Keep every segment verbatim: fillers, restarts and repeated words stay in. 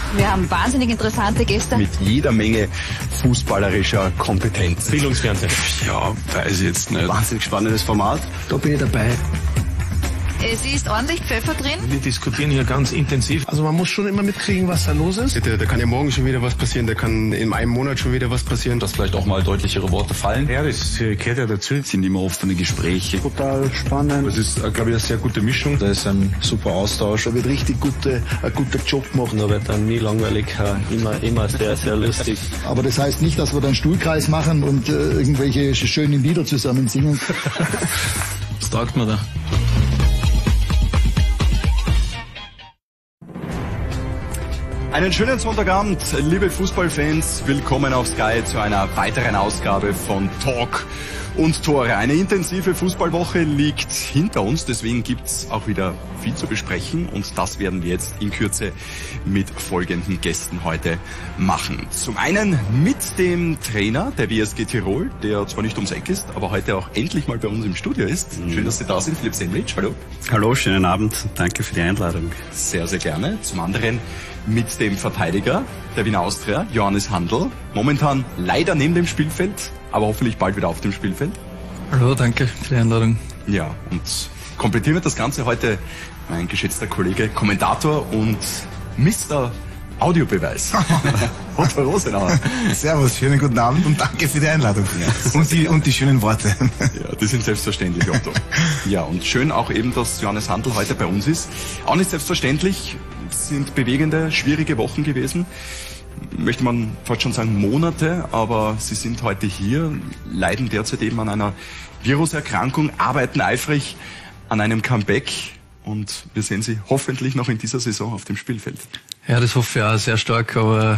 Wir haben wahnsinnig interessante Gäste. Mit jeder Menge fußballerischer Kompetenz. Bildungsfernsehen. Ja, weiß ich jetzt nicht. Wahnsinnig spannendes Format. Da bin ich dabei. Es ist ordentlich Pfeffer drin. Wir diskutieren hier ganz intensiv. Also man muss schon immer mitkriegen, was da los ist. Da, da kann ja morgen schon wieder was passieren, da kann in einem Monat schon wieder was passieren. Dass vielleicht auch mal deutlichere Worte fallen. Ja, das gehört ja dazu. Es sind immer offene Gespräche. Total spannend. Das ist, glaube ich, eine sehr gute Mischung. Da ist ein super Austausch. Da wird richtig gute, ein guter Job gemacht. Da wird dann nie langweilig, immer, immer sehr, sehr lustig. Aber das heißt nicht, dass wir dann Stuhlkreis machen und äh, irgendwelche schönen Lieder zusammen singen. Was taugt man da? Einen schönen Sonntagabend, liebe Fußballfans. Willkommen auf Sky zu einer weiteren Ausgabe von Talk und Tore. Eine intensive Fußballwoche liegt hinter uns, deswegen gibt's auch wieder viel zu besprechen und das werden wir jetzt in Kürze mit folgenden Gästen heute machen. Zum einen mit dem Trainer der W S G Tirol, der zwar nicht ums Eck ist, aber heute auch endlich mal bei uns im Studio ist. Schön, dass Sie da sind, Philipp Semlitsch, hallo. Hallo, schönen Abend, danke für die Einladung. Sehr, sehr gerne. Zum anderen mit dem Verteidiger der Wiener Austria, Johannes Handl. Momentan leider neben dem Spielfeld, aber hoffentlich bald wieder auf dem Spielfeld. Hallo, danke für die Einladung. Ja, und komplettieren wir das Ganze heute mein geschätzter Kollege, Kommentator und Mister Audiobeweis. Otto Rosenauer. Servus, schönen guten Abend und danke für die Einladung. Ja, und, die, und die schönen Worte. Ja, die sind selbstverständlich, Otto. Ja, und schön auch eben, dass Johannes Handl heute bei uns ist. Auch nicht selbstverständlich, es sind bewegende, schwierige Wochen gewesen. Möchte man fast schon sagen Monate, aber Sie sind heute hier, leiden derzeit eben an einer Viruserkrankung, arbeiten eifrig an einem Comeback und wir sehen Sie hoffentlich noch in dieser Saison auf dem Spielfeld. Ja, das hoffe ich auch sehr stark, aber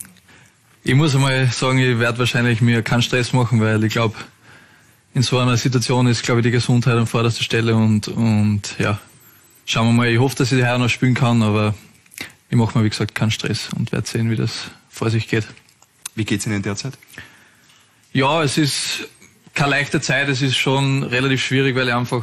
ich muss einmal sagen, ich werde wahrscheinlich mir keinen Stress machen, weil ich glaube, in so einer Situation ist, glaube ich, die Gesundheit an vorderster Stelle und, und ja, schauen wir mal, ich hoffe, dass ich daher noch spielen kann, aber ich mache mir, wie gesagt, keinen Stress und werde sehen, wie das vor sich geht. Wie geht's Ihnen derzeit? Ja, es ist keine leichte Zeit, es ist schon relativ schwierig, weil ich einfach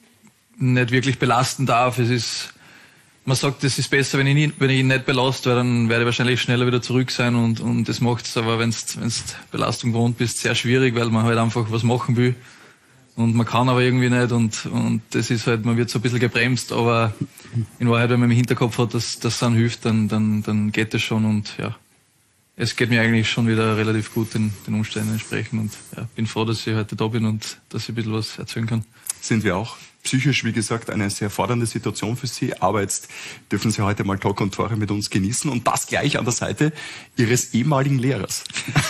nicht wirklich belasten darf. Es ist, man sagt, es ist besser, wenn ich, nie, wenn ich ihn nicht belaste, weil dann werde ich wahrscheinlich schneller wieder zurück sein und, und das macht es aber, wenn du Belastung gewohnt bist, sehr schwierig, weil man halt einfach was machen will. Und man kann aber irgendwie nicht und, und das ist halt, man wird so ein bisschen gebremst, aber in Wahrheit, wenn man im Hinterkopf hat, dass das dann hilft, dann, dann, dann geht das schon und ja, es geht mir eigentlich schon wieder relativ gut den, den Umständen entsprechend und ja, bin froh, dass ich heute da bin und dass ich ein bisschen was erzählen kann. Sind wir auch. Psychisch, wie gesagt, eine sehr fordernde Situation für Sie, aber jetzt dürfen Sie heute mal Talk und Tore mit uns genießen und das gleich an der Seite Ihres ehemaligen Lehrers.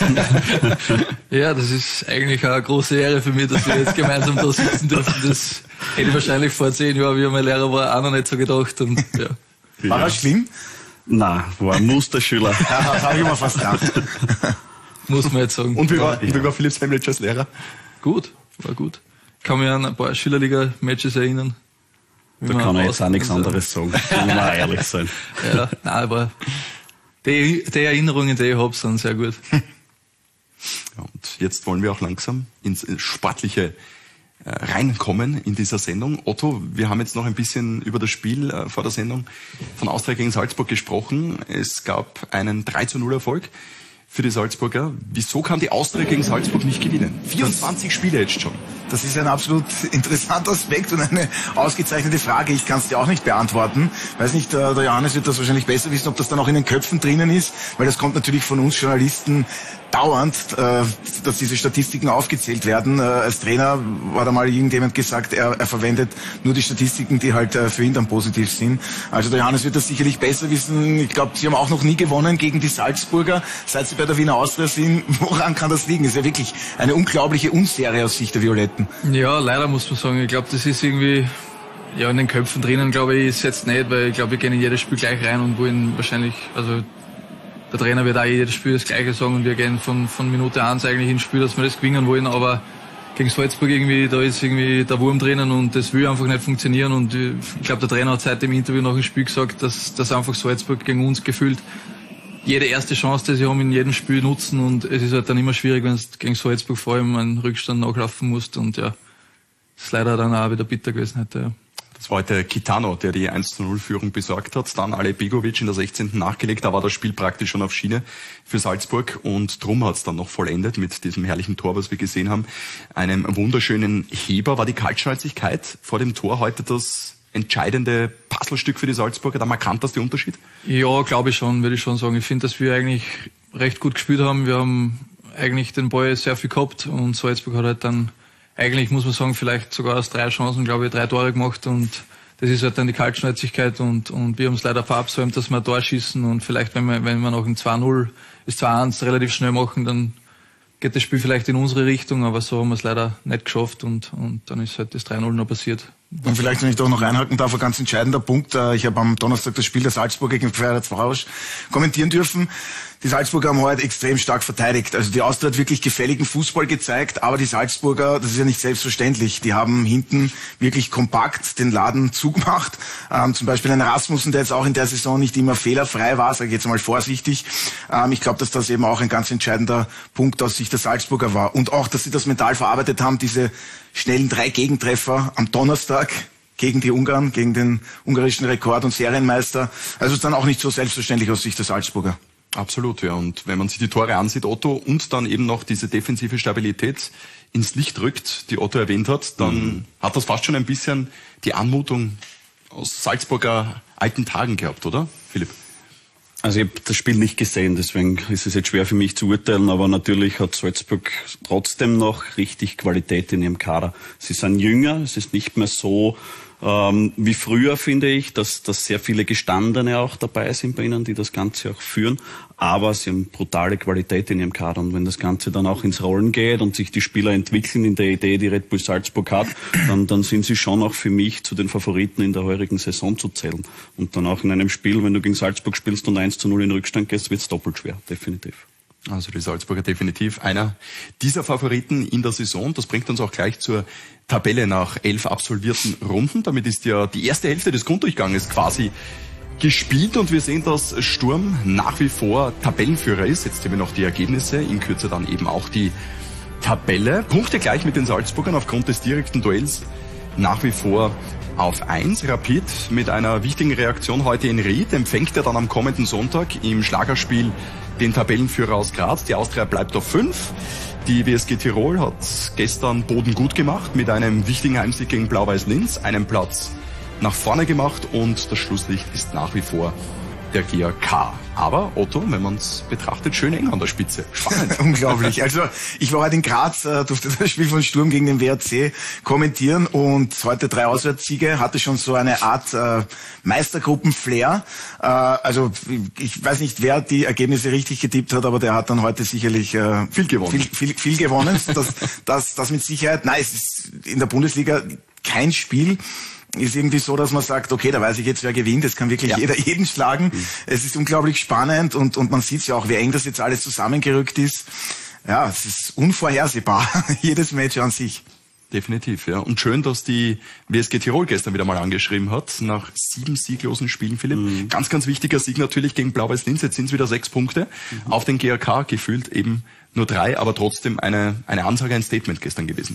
Ja, das ist eigentlich eine große Ehre für mich, dass wir jetzt gemeinsam da sitzen dürfen. Das hätte ich wahrscheinlich vor zehn Jahren, wie er mein Lehrer war, auch noch nicht so gedacht. Und, ja. War das schlimm? Nein, war ein Musterschüler. Ja, das habe ich mir fast gedacht. Muss man jetzt sagen. Und wie war, ja. wie war Philipp Semlitsch als Lehrer? Gut, war gut. Ich kann mich an ein paar Schülerliga-Matches erinnern. Da kann ich jetzt auch nichts anderes sagen, muss man auch ehrlich sein. Ja, nein, aber die, die Erinnerungen, die ich habe, sind sehr gut. Ja, und jetzt wollen wir auch langsam ins Sportliche äh, reinkommen in dieser Sendung. Otto, wir haben jetzt noch ein bisschen über das Spiel äh, vor der Sendung von Austria gegen Salzburg gesprochen. Es gab einen drei zu null Erfolg für die Salzburger. Wieso kann die Austria gegen Salzburg nicht gewinnen? vierundzwanzig Spiele jetzt schon. Das ist ein absolut interessanter Aspekt und eine ausgezeichnete Frage. Ich kann es dir auch nicht beantworten. Weiß nicht, der Johannes wird das wahrscheinlich besser wissen, ob das dann auch in den Köpfen drinnen ist, weil das kommt natürlich von uns Journalisten dauernd, äh, dass diese Statistiken aufgezählt werden. Äh, als Trainer war da mal irgendjemand gesagt, er, er verwendet nur die Statistiken, die halt äh, für ihn dann positiv sind. Also der Johannes wird das sicherlich besser wissen. Ich glaube, Sie haben auch noch nie gewonnen gegen die Salzburger, seit Sie bei der Wiener Austria sind. Woran kann das liegen? Das ist ja wirklich eine unglaubliche Unserie aus Sicht der Violetten. Ja, leider muss man sagen. Ich glaube, das ist irgendwie ja in den Köpfen drinnen, glaube ich, ist jetzt nicht, weil ich glaube, wir gehen in jedes Spiel gleich rein und wollen wahrscheinlich, also der Trainer wird auch jedes Spiel das Gleiche sagen und wir gehen von, von Minute eins eigentlich ins Spiel, dass wir das gewinnen wollen, aber gegen Salzburg irgendwie, da ist irgendwie der Wurm drinnen und das will einfach nicht funktionieren und ich glaube, der Trainer hat seit dem Interview nach dem Spiel gesagt, dass, dass einfach Salzburg gegen uns gefühlt jede erste Chance, die sie haben, in jedem Spiel nutzen und es ist halt dann immer schwierig, wenn es gegen Salzburg vor allem einen Rückstand nachlaufen musst und ja, das ist leider dann auch wieder bitter gewesen heute, ja. Das war heute Kitano, der die eins zu null Führung besorgt hat. Dann Ale Begovic in der sechzehnten nachgelegt. Da war das Spiel praktisch schon auf Schiene für Salzburg. Und drum hat es dann noch vollendet mit diesem herrlichen Tor, was wir gesehen haben. Einem wunderschönen Heber. War die Kaltschnäuzigkeit vor dem Tor heute das entscheidende Puzzlestück für die Salzburger, der markanteste Unterschied? Ja, glaube ich schon, würde ich schon sagen. Ich finde, dass wir eigentlich recht gut gespielt haben. Wir haben eigentlich den Ball sehr viel gehabt und Salzburg hat halt dann eigentlich, muss man sagen, vielleicht sogar aus drei Chancen, glaube ich, drei Tore gemacht und das ist halt dann die Kaltschnäuzigkeit und, und wir haben es leider verabsäumt, dass wir ein Tor schießen und vielleicht, wenn wir, wenn wir noch ein zwei null bis zwei eins relativ schnell machen, dann geht das Spiel vielleicht in unsere Richtung, aber so haben wir es leider nicht geschafft und, und dann ist halt das drei null noch passiert. Und vielleicht, wenn ich doch noch einhaken darf, ein ganz entscheidender Punkt. Ich habe am Donnerstag das Spiel der Salzburger gegen Ferencváros kommentieren dürfen. Die Salzburger haben heute extrem stark verteidigt. Also die Austria hat wirklich gefälligen Fußball gezeigt, aber die Salzburger, das ist ja nicht selbstverständlich, die haben hinten wirklich kompakt den Laden zugemacht. Ähm, zum Beispiel ein Rasmussen, der jetzt auch in der Saison nicht immer fehlerfrei war, sage ich jetzt mal vorsichtig. Ähm, ich glaube, dass das eben auch ein ganz entscheidender Punkt aus Sicht der Salzburger war. Und auch, dass sie das mental verarbeitet haben, diese schnellen drei Gegentreffer am Donnerstag gegen die Ungarn, gegen den ungarischen Rekord- und Serienmeister. Also ist dann auch nicht so selbstverständlich aus Sicht der Salzburger. Absolut, ja. Und wenn man sich die Tore ansieht, Otto, und dann eben noch diese defensive Stabilität ins Licht rückt, die Otto erwähnt hat, dann mhm. hat das fast schon ein bisschen die Anmutung aus Salzburger alten Tagen gehabt, oder, Philipp? Also ich habe das Spiel nicht gesehen, deswegen ist es jetzt schwer für mich zu urteilen, aber natürlich hat Salzburg trotzdem noch richtig Qualität in ihrem Kader. Sie sind jünger, es ist nicht mehr so ähm, wie früher, finde ich, dass, dass sehr viele Gestandene auch dabei sind bei ihnen, die das Ganze auch führen, aber sie haben brutale Qualität in ihrem Kader und wenn das Ganze dann auch ins Rollen geht und sich die Spieler entwickeln in der Idee, die Red Bull Salzburg hat, dann, dann sind sie schon auch für mich zu den Favoriten in der heurigen Saison zu zählen. Und dann auch in einem Spiel, wenn du gegen Salzburg spielst und eins zu null in Rückstand gehst, wird es doppelt schwer, definitiv. Also die Salzburger definitiv einer dieser Favoriten in der Saison. Das bringt uns auch gleich zur Tabelle nach elf absolvierten Runden. Damit ist ja die erste Hälfte des Grunddurchganges quasi gespielt und wir sehen, dass Sturm nach wie vor Tabellenführer ist. Jetzt sehen wir noch die Ergebnisse, in Kürze dann eben auch die Tabelle. Punkte gleich mit den Salzburgern aufgrund des direkten Duells nach wie vor auf eins. Rapid mit einer wichtigen Reaktion heute in Ried empfängt er dann am kommenden Sonntag im Schlagerspiel den Tabellenführer aus Graz. Die Austria bleibt auf fünf. Die W S G Tirol hat gestern Boden gut gemacht mit einem wichtigen Heimsieg gegen Blau-Weiß Linz, einen Platz nach vorne gemacht und das Schlusslicht ist nach wie vor der G A K. Aber Otto, wenn man es betrachtet, schön eng an der Spitze. Spannend. Unglaublich. Also ich war heute in Graz, äh, durfte das Spiel von Sturm gegen den W R C kommentieren und heute drei Auswärtssiege, hatte schon so eine Art äh, Meistergruppen-Flair. Äh, also ich weiß nicht, wer die Ergebnisse richtig getippt hat, aber der hat dann heute sicherlich äh, viel gewonnen. Viel, viel, viel gewonnen. das, das, das mit Sicherheit. Nein, es ist in der Bundesliga kein Spiel. Ist irgendwie so, dass man sagt, okay, da weiß ich jetzt, wer gewinnt. Es kann wirklich ja. jeder jeden schlagen. Mhm. Es ist unglaublich spannend und, und man sieht ja auch, wie eng das jetzt alles zusammengerückt ist. Ja, es ist unvorhersehbar. Jedes Match an sich. Definitiv, ja. Und schön, dass die W S G Tirol gestern wieder mal angeschrieben hat, nach sieben sieglosen Spielen, Philipp. Mhm. Ganz, ganz wichtiger Sieg natürlich gegen Blau-Weiß Linz. Jetzt sind es wieder sechs Punkte. Mhm. Auf den G A K gefühlt eben nur drei, aber trotzdem eine, eine Ansage, ein Statement gestern gewesen.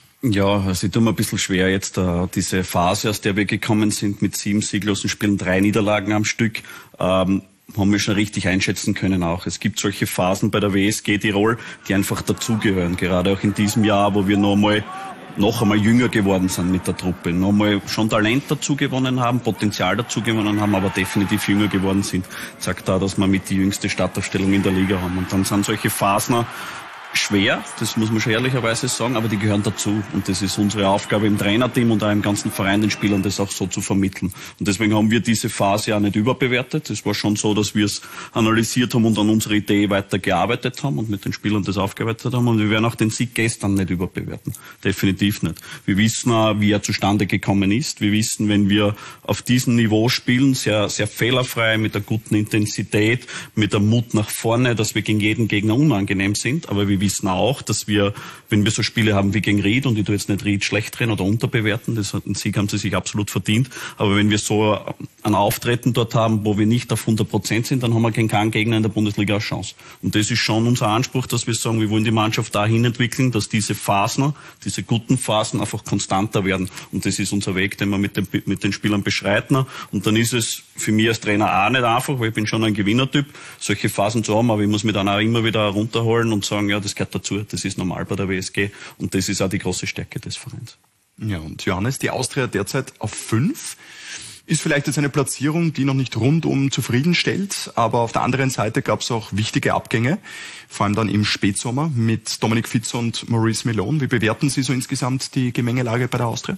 Ja, also ich tue mir ein bisschen schwer jetzt, uh, diese Phase, aus der wir gekommen sind, mit sieben sieglosen Spielen, drei Niederlagen am Stück, ähm, haben wir schon richtig einschätzen können auch. Es gibt solche Phasen bei der W S G Tirol, die einfach dazugehören, gerade auch in diesem Jahr, wo wir noch einmal, noch einmal jünger geworden sind mit der Truppe, noch einmal schon Talent dazu gewonnen haben, Potenzial dazu gewonnen haben, aber definitiv jünger geworden sind. Sagt da, dass wir mit die jüngste Startaufstellung in der Liga haben. Und dann sind solche Phasen schwer, das muss man schon ehrlicherweise sagen, aber die gehören dazu und das ist unsere Aufgabe im Trainerteam und auch im ganzen Verein, den Spielern das auch so zu vermitteln. Und deswegen haben wir diese Phase auch nicht überbewertet. Es war schon so, dass wir es analysiert haben und an unserer Idee weitergearbeitet haben und mit den Spielern das aufgearbeitet haben und wir werden auch den Sieg gestern nicht überbewerten. Definitiv nicht. Wir wissen auch, wie er zustande gekommen ist. Wir wissen, wenn wir auf diesem Niveau spielen, sehr, sehr fehlerfrei, mit einer guten Intensität, mit einem Mut nach vorne, dass wir gegen jeden Gegner unangenehm sind, aber wir wir wissen auch, dass wir, wenn wir so Spiele haben wie gegen Ried, und ich tue jetzt nicht Ried schlecht drehen oder unterbewerten, das hat, einen Sieg haben sie sich absolut verdient, aber wenn wir so ein Auftreten dort haben, wo wir nicht auf hundert Prozent sind, dann haben wir gegen keinen Gegner in der Bundesliga eine Chance. Und das ist schon unser Anspruch, dass wir sagen, wir wollen die Mannschaft dahin entwickeln, dass diese Phasen, diese guten Phasen einfach konstanter werden. Und das ist unser Weg, den wir mit den, mit den Spielern beschreiten. Und dann ist es für mich als Trainer auch nicht einfach, weil ich bin schon ein Gewinnertyp, solche Phasen zu haben, aber ich muss mich dann auch immer wieder runterholen und sagen, ja, das gehört dazu, das ist normal bei der W S G und das ist auch die große Stärke des Vereins. Ja, und Johannes, die Austria derzeit auf fünf. Ist vielleicht jetzt eine Platzierung, die noch nicht rundum zufriedenstellt, aber auf der anderen Seite gab es auch wichtige Abgänge, vor allem dann im Spätsommer mit Dominik Fitz und Maurice Melon. Wie bewerten Sie so insgesamt die Gemengelage bei der Austria?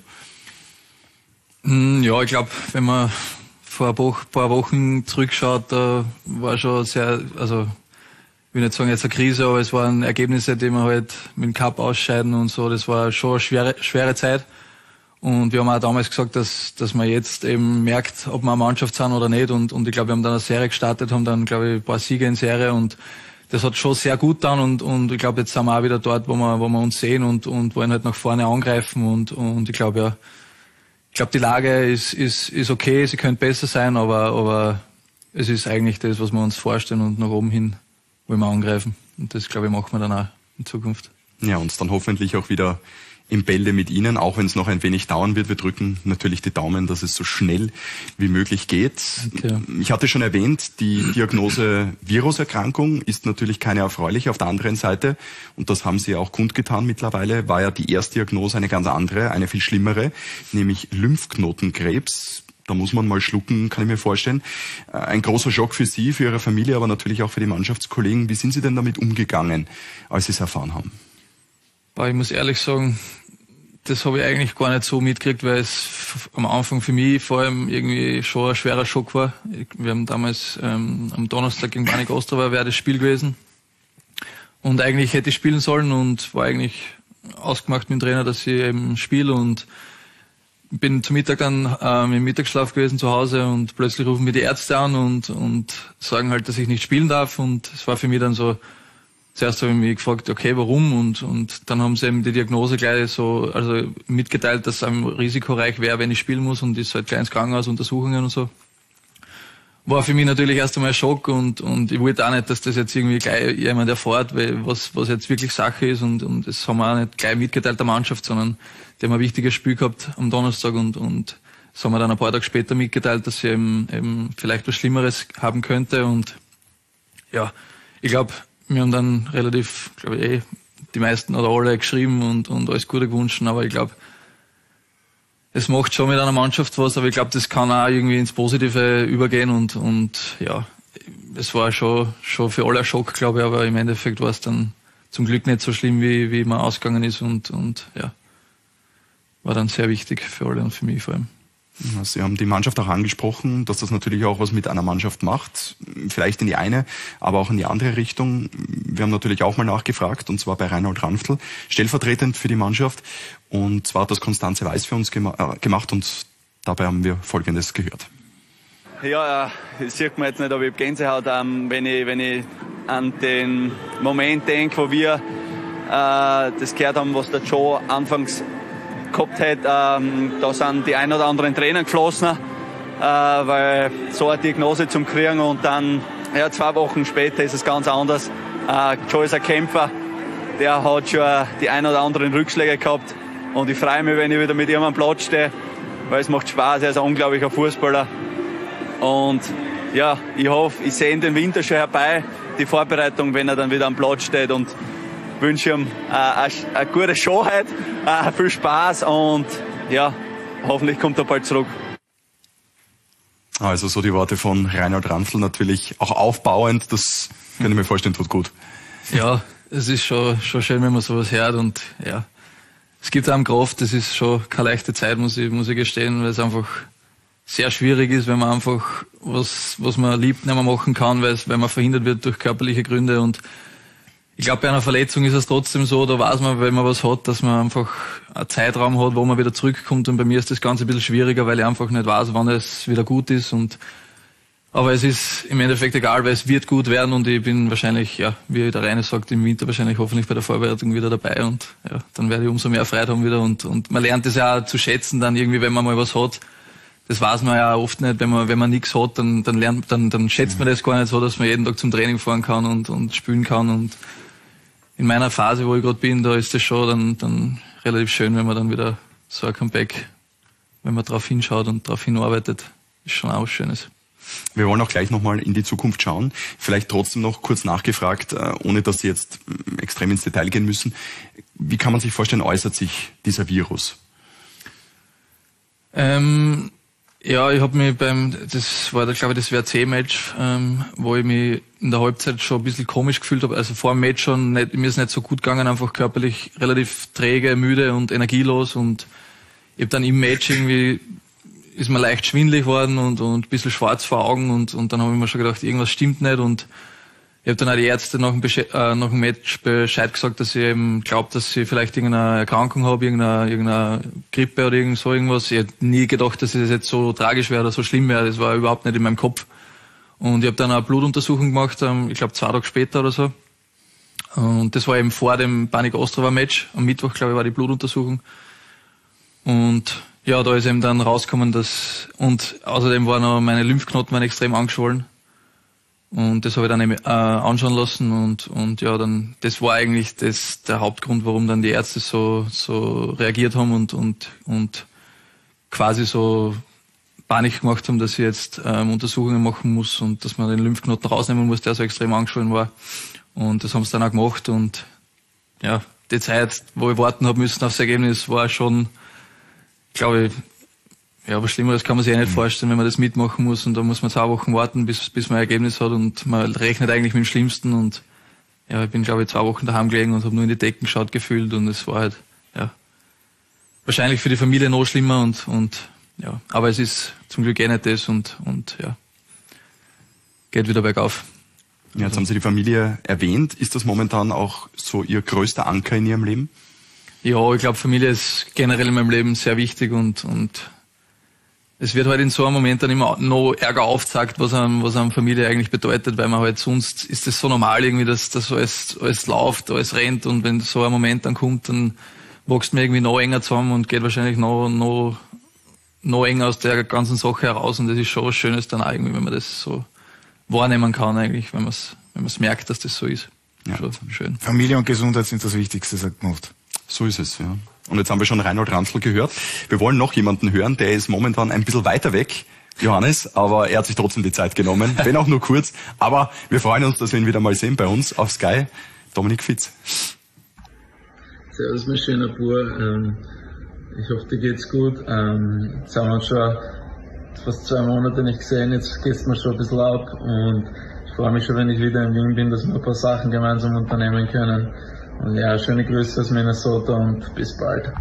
Ja, ich glaube, wenn man vor ein paar Wochen zurückschaut, da war schon sehr, also ich will nicht sagen jetzt eine Krise, aber es waren Ergebnisse, die wir halt mit dem Cup ausscheiden und so, das war schon eine schwere, schwere Zeit. Und wir haben auch damals gesagt, dass, dass man jetzt eben merkt, ob wir eine Mannschaft sind oder nicht. Und, und ich glaube, wir haben dann eine Serie gestartet, haben dann, glaube ich, ein paar Siege in Serie und das hat schon sehr gut getan. Und, und ich glaube, jetzt sind wir auch wieder dort, wo wir, wo wir uns sehen und, und wollen halt nach vorne angreifen. Und, und ich glaube, ja, ich glaube, die Lage ist, ist, ist okay, sie könnte besser sein, aber, aber es ist eigentlich das, was wir uns vorstellen und nach oben hin wollen wir angreifen. Und das, glaube ich, machen wir dann auch in Zukunft. Ja, und dann hoffentlich auch wieder im Bälde mit Ihnen, auch wenn es noch ein wenig dauern wird. Wir drücken natürlich die Daumen, dass es so schnell wie möglich geht. Okay. Ich hatte schon erwähnt, die Diagnose Viruserkrankung ist natürlich keine erfreuliche. Auf der anderen Seite, und das haben Sie auch kundgetan mittlerweile, war ja die Erstdiagnose eine ganz andere, eine viel schlimmere, nämlich Lymphknotenkrebs. Da muss man mal schlucken, kann ich mir vorstellen. Ein großer Schock für Sie, für Ihre Familie, aber natürlich auch für die Mannschaftskollegen. Wie sind Sie denn damit umgegangen, als Sie es erfahren haben? Ich muss ehrlich sagen, das habe ich eigentlich gar nicht so mitgekriegt, weil es am Anfang für mich vor allem irgendwie schon ein schwerer Schock war. Wir haben damals ähm, am Donnerstag gegen Banik Ostrava wäre das Spiel gewesen. Und eigentlich hätte ich spielen sollen und war eigentlich ausgemacht mit dem Trainer, dass ich eben spiele und bin zum Mittag dann ähm, im Mittagsschlaf gewesen zu Hause und plötzlich rufen mir die Ärzte an und, und sagen halt, dass ich nicht spielen darf und es war für mich dann so, zuerst habe ich mich gefragt, okay, warum? Und, und dann haben sie eben die Diagnose gleich so, also mitgeteilt, dass es einem risikoreich wäre, wenn ich spielen muss und ist halt gleich ins Krankenhaus, Untersuchungen und so. War für mich natürlich erst einmal ein Schock und, und ich wollte auch nicht, dass das jetzt irgendwie gleich jemand erfährt, weil was, was jetzt wirklich Sache ist und, und das haben wir auch nicht gleich mitgeteilt der Mannschaft, sondern die haben ein wichtiges Spiel gehabt am Donnerstag und, und das haben wir dann ein paar Tage später mitgeteilt, dass sie eben, eben vielleicht was Schlimmeres haben könnte und ja, ich glaube, wir haben dann relativ, glaube ich, eh, die meisten oder alle geschrieben und, und alles Gute gewünscht, aber ich glaube, es macht schon mit einer Mannschaft was, aber ich glaube, das kann auch irgendwie ins Positive übergehen und, und ja, es war schon, schon für alle ein Schock, glaube ich, aber im Endeffekt war es dann zum Glück nicht so schlimm, wie, wie man ausgegangen ist und, und ja, war dann sehr wichtig für alle und für mich vor allem. Sie haben die Mannschaft auch angesprochen, dass das natürlich auch was mit einer Mannschaft macht, vielleicht in die eine, aber auch in die andere Richtung. Wir haben natürlich auch mal nachgefragt, und zwar bei Reinhold Ranftl, stellvertretend für die Mannschaft, und zwar hat das Konstanze Weiß für uns gema- äh, gemacht und dabei haben wir Folgendes gehört. Ja, das sieht man jetzt nicht, aber ich habe Gänsehaut, ähm, wenn, ich, wenn ich an den Moment denke, wo wir äh, das gehört haben, was der Joe anfangs gehabt hat, ähm, da sind die ein oder anderen Tränen geflossen, äh, weil so eine Diagnose zum kriegen und dann ja, zwei Wochen später ist es ganz anders. Äh, Joe ist ein Kämpfer, der hat schon die ein oder anderen Rückschläge gehabt und ich freue mich, wenn ich wieder mit ihm am Platz stehe, weil es macht Spaß, er ist ein unglaublicher Fußballer und ja, ich hoffe, ich sehe ihn den Winter schon herbei, die Vorbereitung, wenn er dann wieder am Platz steht und wünsche ihm äh, eine, eine gute Show heute, äh, viel Spaß und ja, hoffentlich kommt er bald zurück. Also so die Worte von Reinhold Ranftl, natürlich auch aufbauend, das kann ich mir vorstellen, tut gut. Ja, es ist schon, schon schön, wenn man sowas hört und ja, es gibt einem Kraft, das ist schon keine leichte Zeit, muss ich, muss ich gestehen, weil es einfach sehr schwierig ist, wenn man einfach was, was man liebt, nicht mehr machen kann, weil, es, weil man verhindert wird durch körperliche Gründe und ich glaube, bei einer Verletzung ist es trotzdem so, da weiß man, wenn man was hat, dass man einfach einen Zeitraum hat, wo man wieder zurückkommt. Und bei mir ist das Ganze ein bisschen schwieriger, weil ich einfach nicht weiß, wann es wieder gut ist. Und Aber es ist im Endeffekt egal, weil es wird gut werden und ich bin wahrscheinlich, ja, wie der Rainer sagt, im Winter wahrscheinlich hoffentlich bei der Vorbereitung wieder dabei und ja, dann werde ich umso mehr Freude haben wieder und, und man lernt es ja auch zu schätzen dann irgendwie, wenn man mal was hat. Das weiß man ja oft nicht, wenn man, wenn man nichts hat, dann, dann lernt, dann, dann schätzt man das gar nicht so, dass man jeden Tag zum Training fahren kann und, und spielen kann und in meiner Phase, wo ich gerade bin, da ist das schon dann, dann relativ schön, wenn man dann wieder so ein Comeback, wenn man drauf hinschaut und drauf hinarbeitet, ist schon auch was Schönes. Wir wollen auch gleich nochmal in die Zukunft schauen. Vielleicht trotzdem noch kurz nachgefragt, ohne dass Sie jetzt extrem ins Detail gehen müssen. Wie kann man sich vorstellen, äußert sich dieser Virus? Ähm, ja, ich habe mich beim, das war, glaube ich, das W R C-Match, ähm, wo ich mich in der Halbzeit schon ein bisschen komisch gefühlt habe. Also vor dem Match schon, nicht, mir ist nicht so gut gegangen, einfach körperlich relativ träge, müde und energielos und ich habe dann im Match irgendwie ist mir leicht schwindelig worden und, und ein bisschen schwarz vor Augen und, und dann habe ich mir schon gedacht, irgendwas stimmt nicht und ich habe dann auch die Ärzte nach dem, Besche äh, nach dem Match Bescheid gesagt, dass ich eben glaube, dass ich vielleicht irgendeine Erkrankung habe, irgendeine, irgendeine Grippe oder irgend so irgendwas. Ich hätte nie gedacht, dass es jetzt so tragisch wäre oder so schlimm wäre. Das war überhaupt nicht in meinem Kopf. Und ich habe dann eine Blutuntersuchung gemacht, ähm, ich glaube zwei Tage später oder so. Und das war eben vor dem Baník Ostrava Match. Am Mittwoch, glaube ich, war die Blutuntersuchung. Und ja, da ist eben dann rausgekommen, dass, und außerdem waren noch meine Lymphknoten waren extrem angeschwollen. Und das habe ich dann eben, äh, anschauen lassen und, und ja, dann, das war eigentlich das, der Hauptgrund, warum dann die Ärzte so, so reagiert haben und, und, und quasi so Panik gemacht haben, dass ich jetzt, ähm, Untersuchungen machen muss und dass man den Lymphknoten rausnehmen muss, der so extrem angeschwollen war. Und das haben sie dann auch gemacht und, ja, die Zeit, wo ich warten habe müssen aufs Ergebnis, war schon, glaube ich, ja, aber Schlimmeres kann man sich ja nicht vorstellen, wenn man das mitmachen muss und da muss man zwei Wochen warten, bis, bis man ein Ergebnis hat und man rechnet eigentlich mit dem Schlimmsten und ja, ich bin, glaube ich, zwei Wochen daheim gelegen und habe nur in die Decken geschaut gefühlt und es war halt, ja, wahrscheinlich für die Familie noch schlimmer und, und, ja, aber es ist zum Glück eh nicht das und, und, ja, geht wieder bergauf. Ja, jetzt haben Sie die Familie erwähnt. Ist das momentan auch so Ihr größter Anker in Ihrem Leben? Ja, ich glaube, Familie ist generell in meinem Leben sehr wichtig und, und es wird halt in so einem Moment dann immer noch ärger aufgezeigt, was einem, was einem Familie eigentlich bedeutet, weil man halt sonst ist es so normal irgendwie, dass das alles, alles läuft, alles rennt und wenn so ein Moment dann kommt, dann wächst man irgendwie noch enger zusammen und geht wahrscheinlich noch, noch, noch enger aus der ganzen Sache heraus und das ist schon was Schönes dann auch irgendwie, wenn man das so wahrnehmen kann eigentlich, wenn man es, wenn man es merkt, dass das so ist. Ja. Schon schön. Familie und Gesundheit sind das Wichtigste, sagt man oft. So ist es, ja. Und jetzt haben wir schon Reinhold Ranzl gehört. Wir wollen noch jemanden hören, der ist momentan ein bisschen weiter weg, Johannes, aber er hat sich trotzdem die Zeit genommen, wenn auch nur kurz. Aber wir freuen uns, dass wir ihn wieder mal sehen bei uns auf Sky. Dominik Fitz. Servus, mein schöner Bub. Ähm, ich hoffe, dir geht's gut. Ähm, jetzt haben wir uns schon fast zwei Monate nicht gesehen, jetzt geht's mir schon ein bisschen ab und ich freue mich schon, wenn ich wieder in Wien bin, dass wir ein paar Sachen gemeinsam unternehmen können. Und ja, schöne Grüße aus Minnesota und bis bald.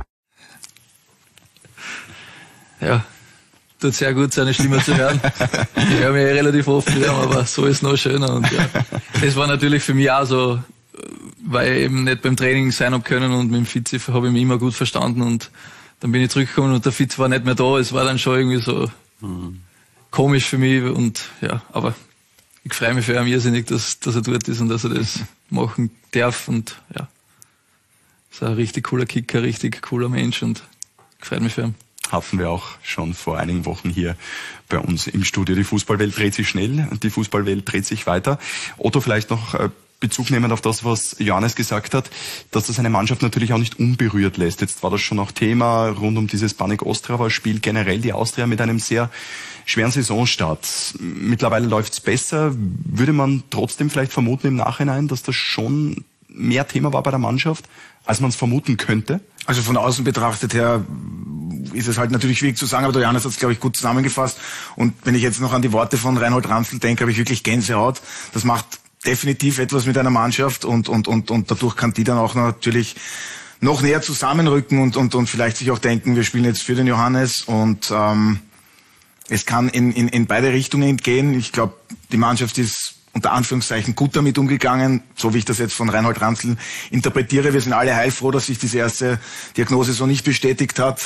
Ja, tut sehr gut, seine Stimme zu hören. Ich höre mich eh relativ oft wieder, aber so ist noch schöner. Und ja, das war natürlich für mich auch so, weil ich eben nicht beim Training sein habe können und mit dem Fitz habe ich mich immer gut verstanden und dann bin ich zurückgekommen und der Fitz war nicht mehr da. Es war dann schon irgendwie so mhm. komisch für mich und ja, aber ich freue mich für ihn irrsinnig, dass, dass er dort ist und dass er das machen darf und ja, ist ein richtig cooler Kicker, richtig cooler Mensch und freut mich für ihn. Hatten wir auch schon vor einigen Wochen hier bei uns im Studio. Die Fußballwelt dreht sich schnell und die Fußballwelt dreht sich weiter. Otto, vielleicht noch Bezug nehmend auf das, was Johannes gesagt hat, dass das eine Mannschaft natürlich auch nicht unberührt lässt. Jetzt war das schon auch Thema rund um dieses Baník Ostrava-Spiel, generell die Austria mit einem sehr schweren Saisonstart. Mittlerweile läuft's besser. Würde man trotzdem vielleicht vermuten im Nachhinein, dass das schon mehr Thema war bei der Mannschaft, als man es vermuten könnte? Also von außen betrachtet her ist es halt natürlich schwierig zu sagen, aber der Johannes hat es, glaube ich, gut zusammengefasst. Und wenn ich jetzt noch an die Worte von Reinhold Ranzl denke, habe ich wirklich Gänsehaut. Das macht definitiv etwas mit einer Mannschaft und, und, und, und dadurch kann die dann auch natürlich noch näher zusammenrücken und, und, und vielleicht sich auch denken, wir spielen jetzt für den Johannes und ähm, es kann in, in, in beide Richtungen gehen. Ich glaube, die Mannschaft ist unter Anführungszeichen gut damit umgegangen, so wie ich das jetzt von Reinhold Ranzl interpretiere. Wir sind alle heilfroh, dass sich diese erste Diagnose so nicht bestätigt hat.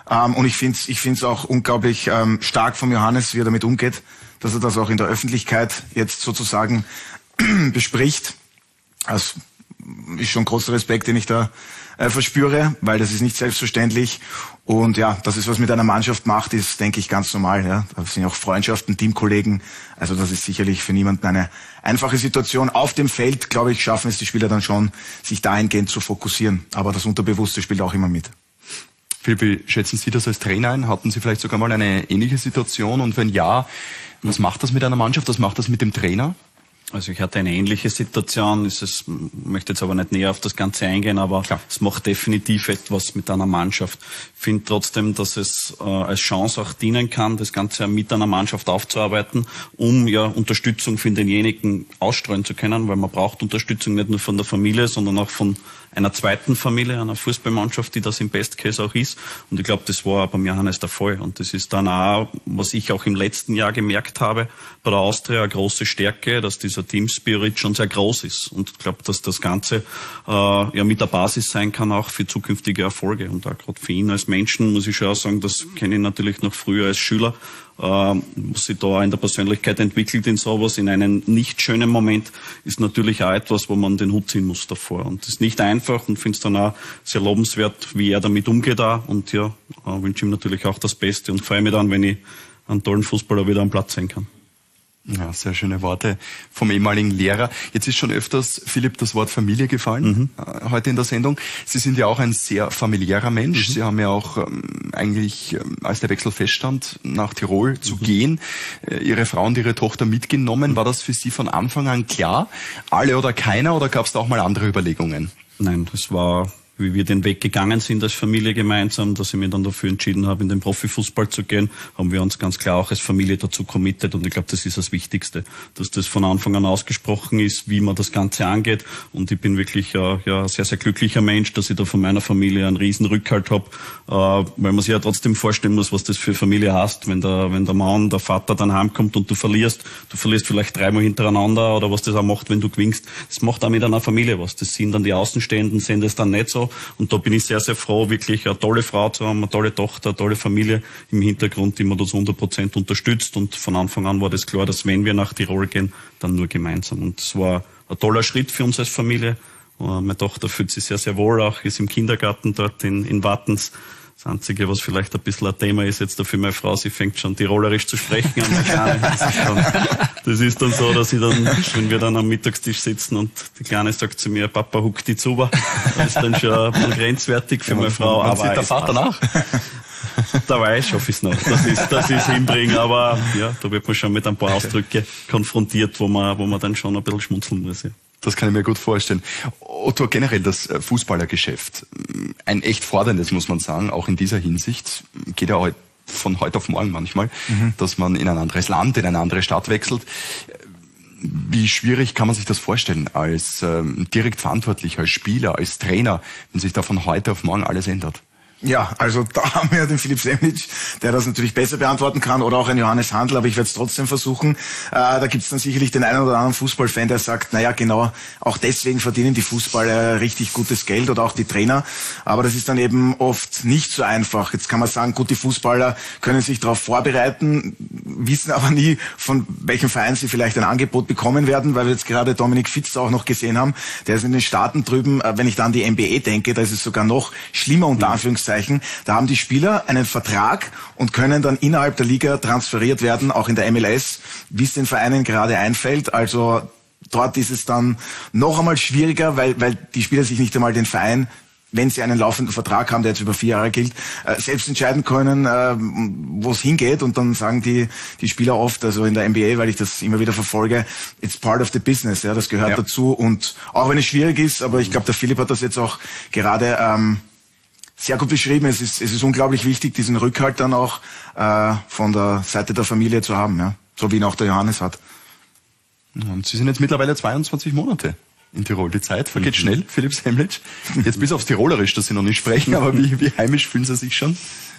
Ähm, und ich finde es ich find's auch unglaublich ähm, stark von Johannes, wie er damit umgeht, dass er das auch in der Öffentlichkeit jetzt sozusagen bespricht. Das ist schon großer Respekt, den ich da äh, verspüre, weil das ist nicht selbstverständlich. Und ja, dass es was mit einer Mannschaft macht, ist, denke ich, ganz normal. Ja. Da sind auch Freundschaften, Teamkollegen. Also das ist sicherlich für niemanden eine einfache Situation. Auf dem Feld, glaube ich, schaffen es die Spieler dann schon, sich dahingehend zu fokussieren. Aber das Unterbewusste spielt auch immer mit. Philipp, wie schätzen Sie das als Trainer ein? Hatten Sie vielleicht sogar mal eine ähnliche Situation? Und wenn ja, was macht das mit einer Mannschaft? Was macht das mit dem Trainer? Also ich hatte eine ähnliche Situation, ist es, möchte jetzt aber nicht näher auf das Ganze eingehen, aber Klar. es macht definitiv etwas mit einer Mannschaft. Ich finde trotzdem, dass es äh, als Chance auch dienen kann, das Ganze mit einer Mannschaft aufzuarbeiten, um ja Unterstützung für denjenigen ausstreuen zu können, weil man braucht Unterstützung nicht nur von der Familie, sondern auch von einer zweiten Familie, einer Fußballmannschaft, die das im Best Case auch ist. Und ich glaube, das war beim Johannes der Fall. Und das ist dann auch, was ich auch im letzten Jahr gemerkt habe, bei der Austria eine große Stärke, dass dieser Team Spirit schon sehr groß ist. Und ich glaube, dass das Ganze äh, ja mit der Basis sein kann auch für zukünftige Erfolge. Und auch gerade für ihn als Menschen muss ich schon auch sagen, das kenne ich natürlich noch früher als Schüler, Uh, was sich da in der Persönlichkeit entwickelt in sowas, in einem nicht schönen Moment, ist natürlich auch etwas, wo man den Hut ziehen muss davor. Und das ist nicht einfach und finde es dann auch sehr lobenswert, wie er damit umgeht auch. Und ja, uh, wünsche ihm natürlich auch das Beste und freue mich dann, wenn ich einen tollen Fußballer wieder am Platz sehen kann. Ja, sehr schöne Worte vom ehemaligen Lehrer. Jetzt ist schon öfters, Philipp, das Wort Familie gefallen, mhm. heute in der Sendung. Sie sind ja auch ein sehr familiärer Mensch. Mhm. Sie haben ja auch ähm, eigentlich, ähm, als der Wechsel feststand, nach Tirol mhm. zu gehen, äh, Ihre Frau und Ihre Tochter mitgenommen. War das für Sie von Anfang an klar? Alle oder keiner? Oder gab es da auch mal andere Überlegungen? Nein, das war, wie wir den Weg gegangen sind als Familie gemeinsam, dass ich mich dann dafür entschieden habe, in den Profifußball zu gehen, haben wir uns ganz klar auch als Familie dazu committed und ich glaube, das ist das Wichtigste, dass das von Anfang an ausgesprochen ist, wie man das Ganze angeht und ich bin wirklich äh, ja, ein sehr, sehr glücklicher Mensch, dass ich da von meiner Familie einen riesen Rückhalt habe, äh, weil man sich ja trotzdem vorstellen muss, was das für Familie heißt, wenn der, wenn der Mann, der Vater dann heimkommt und du verlierst, du verlierst vielleicht dreimal hintereinander oder was das auch macht, wenn du gewinnst, das macht auch mit einer Familie was, das sind dann die Außenstehenden, sehen das dann nicht so. Und da bin ich sehr, sehr froh, wirklich eine tolle Frau zu haben, eine tolle Tochter, eine tolle Familie im Hintergrund, die mir das hundert Prozent unterstützt. Und von Anfang an war das klar, dass wenn wir nach Tirol gehen, dann nur gemeinsam. Und es war ein toller Schritt für uns als Familie. Und meine Tochter fühlt sich sehr, sehr wohl, auch ist im Kindergarten dort in, in Wattens. Das Einzige, was vielleicht ein bisschen ein Thema ist jetzt da für meine Frau, sie fängt schon Tirolerisch zu sprechen. Das ist, dann, das ist dann so, dass ich dann, wenn wir dann am Mittagstisch sitzen und die Kleine sagt zu mir, Papa, huck die Zuba, das ist dann schon ein bisschen grenzwertig für meine Frau. Aber sieht der Vater nach? Dabei schaffe ich es noch, dass ich das ich hinbringe, aber ja, da wird man schon mit ein paar Ausdrücke konfrontiert, wo man, wo man dann schon ein bisschen schmunzeln muss. Ja. Das kann ich mir gut vorstellen. Otto, generell das Fußballergeschäft, ein echt forderndes, muss man sagen, auch in dieser Hinsicht, geht ja von heute auf morgen manchmal, mhm. dass man in ein anderes Land, in eine andere Stadt wechselt. Wie schwierig kann man sich das vorstellen, als ähm, direkt Verantwortlicher, als Spieler, als Trainer, wenn sich da von heute auf morgen alles ändert? Ja, also da haben wir den Philipp Semlitsch, der das natürlich besser beantworten kann, oder auch einen Johannes Handl, aber ich werde es trotzdem versuchen. Äh, da gibt es dann sicherlich den einen oder anderen Fußballfan, der sagt, naja genau, auch deswegen verdienen die Fußballer richtig gutes Geld oder auch die Trainer, aber das ist dann eben oft nicht so einfach. Jetzt kann man sagen, gut, die Fußballer können sich darauf vorbereiten, wissen aber nie, von welchem Verein sie vielleicht ein Angebot bekommen werden, weil wir jetzt gerade Dominik Fitz auch noch gesehen haben, der ist in den Staaten drüben, äh, wenn ich da an die N B A denke, da ist es sogar noch schlimmer unter Anführungszeichen. Da haben die Spieler einen Vertrag und können dann innerhalb der Liga transferiert werden, auch in der M L S, wie es den Vereinen gerade einfällt. Also dort ist es dann noch einmal schwieriger, weil, weil die Spieler sich nicht einmal den Verein, wenn sie einen laufenden Vertrag haben, der jetzt über vier Jahre gilt, äh, selbst entscheiden können, äh, wo es hingeht. Und dann sagen die die Spieler oft, also in der N B A, weil ich das immer wieder verfolge, it's part of the business, ja, das gehört ja dazu. Und auch wenn es schwierig ist, aber ich glaube, der Philipp hat das jetzt auch gerade ähm, sehr gut beschrieben. Es ist, es ist unglaublich wichtig, diesen Rückhalt dann auch äh, von der Seite der Familie zu haben, ja, so wie ihn auch der Johannes hat. Und Sie sind jetzt mittlerweile zweiundzwanzig Monate in Tirol. Die Zeit vergeht mhm. schnell, Philipp Semlitsch. Jetzt bis aufs Tirolerisch, dass Sie noch nicht sprechen, aber wie, wie heimisch fühlen Sie sich schon?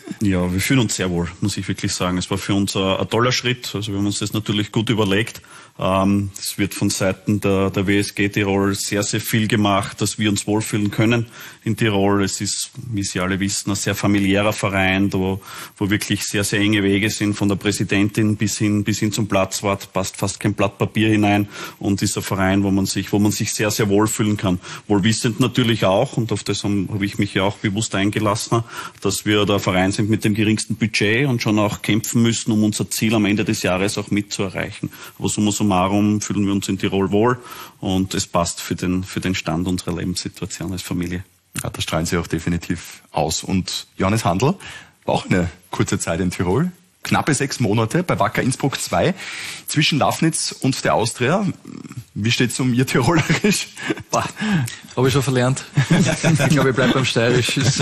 Ja, wir fühlen uns sehr wohl, muss ich wirklich sagen. Es war für uns ein, ein toller Schritt. Also wir haben uns das natürlich gut überlegt. Ähm, es wird von Seiten der, der W S G Tirol sehr, sehr viel gemacht, dass wir uns wohlfühlen können in Tirol. Es ist, wie Sie alle wissen, ein sehr familiärer Verein, wo, wo wirklich sehr, sehr enge Wege sind, von der Präsidentin bis hin, bis hin zum Platzwart, passt fast kein Blatt Papier hinein, und ist ein Verein, wo man sich, wo man sich sehr, sehr wohlfühlen kann. Wohlwissend natürlich auch, und auf das habe ich mich ja auch bewusst eingelassen, dass wir der Verein sind mit dem geringsten Budget und schon auch kämpfen müssen, um unser Ziel am Ende des Jahres auch mitzuerreichen. Aber summa summarum fühlen wir uns in Tirol wohl, und es passt für den, für den Stand unserer Lebenssituation als Familie. Ja, da strahlen Sie auch definitiv aus. Und Johannes Handl war auch eine kurze Zeit in Tirol. Knappe sechs Monate bei Wacker Innsbruck zwei, zwischen Lafnitz und der Austria. Wie steht's um Ihr Tirolerisch? Habe ich schon verlernt. Ich glaube, ich bleibe beim Steirisch. Da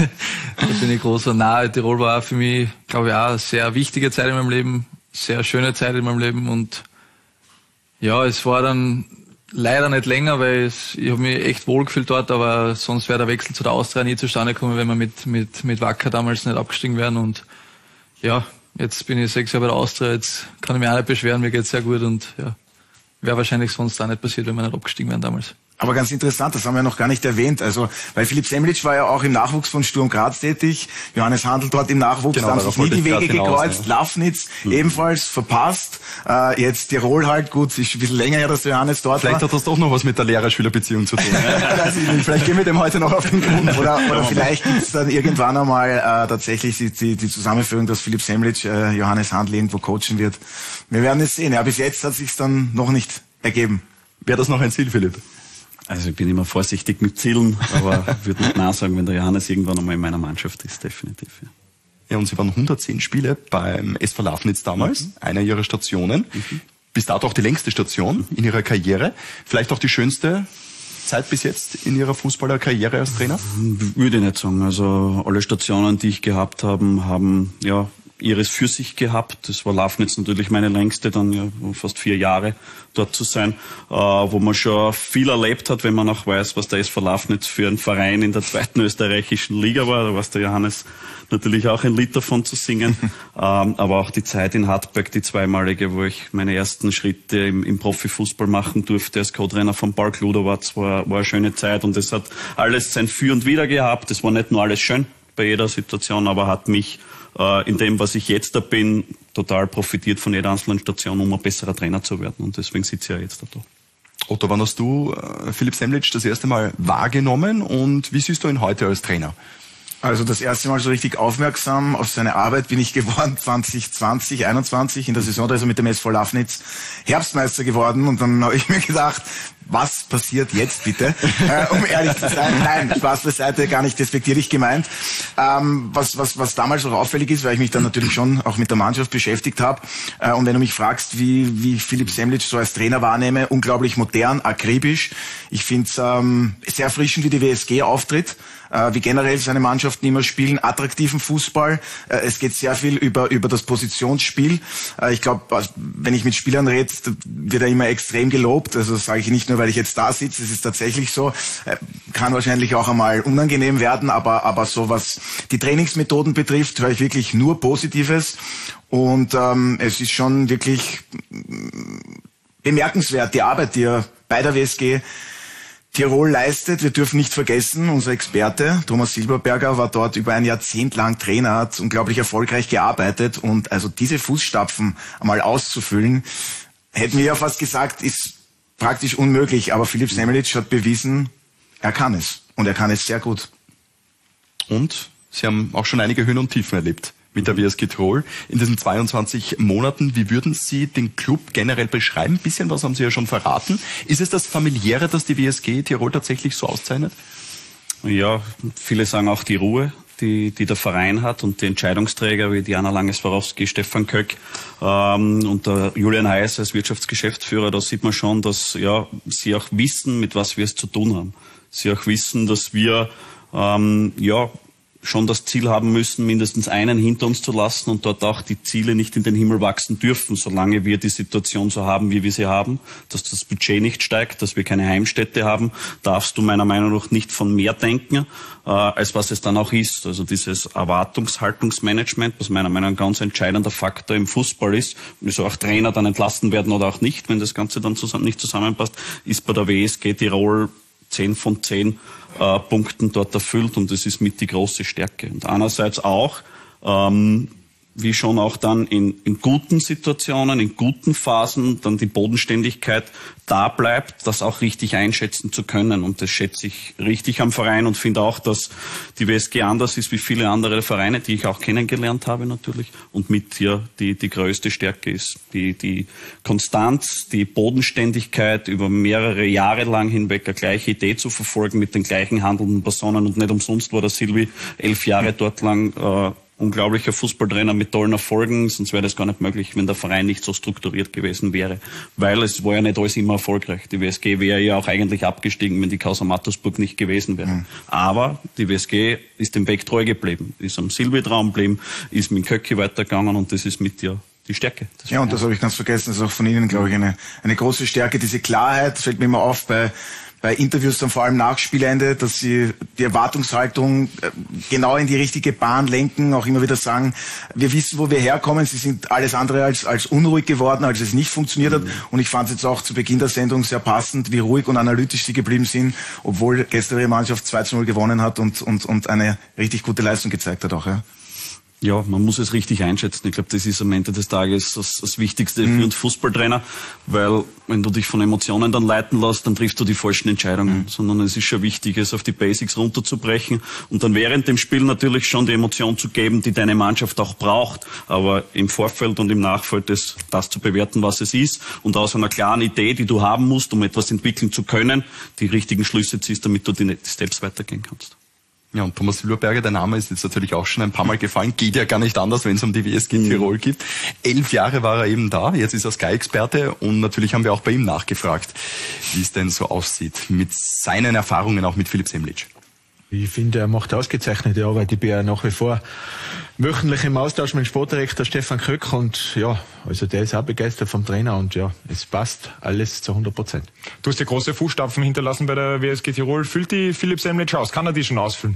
bin ich großer nahe. Tirol war für mich, glaube ich, auch eine sehr wichtige Zeit in meinem Leben, sehr schöne Zeit in meinem Leben, und ja, es war dann leider nicht länger, weil es, ich habe mich echt wohl gefühlt dort, aber sonst wäre der Wechsel zu der Austria nie zustande gekommen, wenn wir mit, mit, mit Wacker damals nicht abgestiegen wären. Und ja, jetzt bin ich sechs Jahre bei der Austria, jetzt kann ich mich auch nicht beschweren, mir geht's sehr gut, und ja, wäre wahrscheinlich sonst auch nicht passiert, wenn wir nicht abgestiegen wären damals. Aber ganz interessant, das haben wir noch gar nicht erwähnt. Also, weil Philipp Semlitsch war ja auch im Nachwuchs von Sturm Graz tätig, Johannes Handl dort im Nachwuchs, genau, da haben sich nie die Wege gekreuzt, ja. Lafnitz mhm. ebenfalls verpasst, äh, jetzt Tirol halt, gut, ist ein bisschen länger her, dass Johannes dort Vielleicht war. hat das doch noch was mit der Lehrer-Schüler-Beziehung zu tun. Vielleicht gehen wir dem heute noch auf den Grund. Oder, oder vielleicht gibt es dann irgendwann einmal äh, tatsächlich die, die, die Zusammenführung, dass Philipp Semlitsch äh, Johannes Handl irgendwo coachen wird. Wir werden es sehen. Ja, bis jetzt hat sich's dann noch nicht ergeben. Wäre das noch ein Ziel, Philipp? Also ich bin immer vorsichtig mit Zielen, aber würde nicht nein sagen, wenn der Johannes irgendwann einmal in meiner Mannschaft ist, definitiv. Ja, ja, und Sie waren hundertzehn Spiele beim S V Lafnitz damals, mhm. einer Ihrer Stationen. Mhm. Bis dato auch die längste Station in Ihrer Karriere. Vielleicht auch die schönste Zeit bis jetzt in Ihrer Fußballerkarriere als Trainer? Würde ich nicht sagen. Also alle Stationen, die ich gehabt habe, haben ja ihres für sich gehabt. Das war Lafnitz natürlich meine längste, dann ja fast vier Jahre dort zu sein, äh, wo man schon viel erlebt hat, wenn man auch weiß, was der S V Lafnitz für ein Verein in der zweiten österreichischen Liga war. Da war der Johannes natürlich auch ein Lied davon zu singen. ähm, aber auch die Zeit in Hartberg, die zweimalige, wo ich meine ersten Schritte im, im Profifußball machen durfte als Co-Trainer von Park Ludowatz, war, war eine schöne Zeit, und es hat alles sein Für und Wider gehabt. Es war nicht nur alles schön bei jeder Situation, aber hat mich in dem, was ich jetzt da bin, total profitiert von jeder einzelnen Station, um ein besserer Trainer zu werden. Und deswegen sitze ich ja jetzt da. Otto, wann hast du äh, Philipp Semlitsch das erste Mal wahrgenommen, und wie siehst du ihn heute als Trainer? Also das erste Mal so richtig aufmerksam auf seine Arbeit bin ich geworden zwanzig zwanzig, einundzwanzig, in der Saison, da ist er mit dem S V Lafnitz Herbstmeister geworden, und dann habe ich mir gedacht, was passiert jetzt bitte? äh, um ehrlich zu sein, nein, Spaß beiseite, gar nicht despektierlich gemeint. Ähm, was, was, was damals auch auffällig ist, weil ich mich dann natürlich schon auch mit der Mannschaft beschäftigt habe, äh, und wenn du mich fragst, wie, wie Philipp Semlitsch so als Trainer wahrnehme, unglaublich modern, akribisch. Ich finde es ähm, sehr erfrischend, wie die W S G auftritt, äh, wie generell seine Mannschaften immer spielen, attraktiven Fußball. Äh, es geht sehr viel über, über das Positionsspiel. Äh, ich glaube, wenn ich mit Spielern rede, wird er immer extrem gelobt. Also das sage ich nicht nur, weil ich jetzt da sitze, es ist tatsächlich so. Äh, kann wahrscheinlich auch einmal unangenehm werden, aber, aber so was die Trainingsmethoden betrifft, höre ich wirklich nur Positives. Und ähm, es ist schon wirklich bemerkenswert, die Arbeit, die er bei der W S G Tirol leistet. Wir dürfen nicht vergessen, unser Experte Thomas Silberberger war dort über ein Jahrzehnt lang Trainer, hat unglaublich erfolgreich gearbeitet, und also diese Fußstapfen einmal auszufüllen, hätten wir ja fast gesagt, ist praktisch unmöglich. Aber Philipp Semlitsch hat bewiesen, er kann es, und er kann es sehr gut. Und Sie haben auch schon einige Höhen und Tiefen erlebt mit der W S G Tirol in diesen zweiundzwanzig Monaten. Wie würden Sie den Club generell beschreiben? Ein bisschen was haben Sie ja schon verraten. Ist es das Familiäre, das die W S G Tirol tatsächlich so auszeichnet? Ja, viele sagen auch die Ruhe, die, die der Verein hat, und die Entscheidungsträger wie Diana Lange-Swarovski, Stefan Köck ähm, und der Julian Heiß als Wirtschaftsgeschäftsführer. Da sieht man schon, dass ja sie auch wissen, mit was wir es zu tun haben. Sie auch wissen, dass wir ähm, ja schon das Ziel haben müssen, mindestens einen hinter uns zu lassen und dort auch die Ziele nicht in den Himmel wachsen dürfen, solange wir die Situation so haben, wie wir sie haben, dass das Budget nicht steigt, dass wir keine Heimstätte haben, darfst du meiner Meinung nach nicht von mehr denken, äh, als was es dann auch ist. Also dieses Erwartungshaltungsmanagement, was meiner Meinung nach ein ganz entscheidender Faktor im Fußball ist, wieso auch Trainer dann entlassen werden oder auch nicht, wenn das Ganze dann zusammen, nicht zusammenpasst, ist bei der W S G Tirol zehn von zehn äh, Punkten dort erfüllt und das ist mit die große Stärke. Und einerseits auch, ähm, wie schon auch dann in, in guten Situationen, in guten Phasen dann die Bodenständigkeit da bleibt, das auch richtig einschätzen zu können. Und das schätze ich richtig am Verein und finde auch, dass die W S G anders ist wie viele andere Vereine, die ich auch kennengelernt habe natürlich. Und mit hier die, die größte Stärke ist die, die Konstanz, die Bodenständigkeit über mehrere Jahre lang hinweg eine gleiche Idee zu verfolgen mit den gleichen handelnden Personen. Und nicht umsonst war der Silvi elf Jahre dort lang äh, unglaublicher Fußballtrainer mit tollen Erfolgen, sonst wäre das gar nicht möglich, wenn der Verein nicht so strukturiert gewesen wäre. Weil es war ja nicht alles immer erfolgreich. Die W S G wäre ja auch eigentlich abgestiegen, wenn die Causa Mattersburg nicht gewesen wäre. Mhm. Aber die W S G ist dem Weg treu geblieben, ist am Silvi-Traum geblieben, ist mit Köcki weitergegangen und das ist mit dir die Stärke. Ja, und das habe ich ganz vergessen, das ist auch von Ihnen, glaube ich, eine, eine große Stärke, diese Klarheit, fällt mir immer auf bei bei Interviews dann vor allem nach Spielende, dass sie die Erwartungshaltung genau in die richtige Bahn lenken, auch immer wieder sagen, wir wissen, wo wir herkommen, sie sind alles andere als, als unruhig geworden, als es nicht funktioniert hat. Und ich fand es jetzt auch zu Beginn der Sendung sehr passend, wie ruhig und analytisch sie geblieben sind, obwohl gestern ihre Mannschaft zwei zu null gewonnen hat und, und, und eine richtig gute Leistung gezeigt hat auch, ja. Ja, man muss es richtig einschätzen. Ich glaube, das ist am Ende des Tages das, das Wichtigste mhm. für einen Fußballtrainer, weil wenn du dich von Emotionen dann leiten lässt, dann triffst du die falschen Entscheidungen, mhm. sondern es ist schon wichtig, es auf die Basics runterzubrechen und dann während dem Spiel natürlich schon die Emotion zu geben, die deine Mannschaft auch braucht, aber im Vorfeld und im Nachfeld das, das zu bewerten, was es ist und aus einer klaren Idee, die du haben musst, um etwas entwickeln zu können, die richtigen Schlüsse ziehst, damit du die Steps weitergehen kannst. Ja, und Thomas Silberberger, der Name ist jetzt natürlich auch schon ein paar Mal gefallen, geht ja gar nicht anders, wenn es um die W S G Tirol geht. Elf Jahre war er eben da, jetzt ist er Sky-Experte und natürlich haben wir auch bei ihm nachgefragt, wie es denn so aussieht mit seinen Erfahrungen auch mit Philipp Semlitsch. Ich finde, er macht ausgezeichnete Arbeit. Ich bin ja nach wie vor wöchentlich im Austausch mit dem Sportdirektor Stefan Köck und ja, also der ist auch begeistert vom Trainer und ja, es passt alles zu hundert Prozent. Du hast ja große Fußstapfen hinterlassen bei der W S G Tirol. Füllt die Philipp Semlitsch aus? Kann er die schon ausfüllen?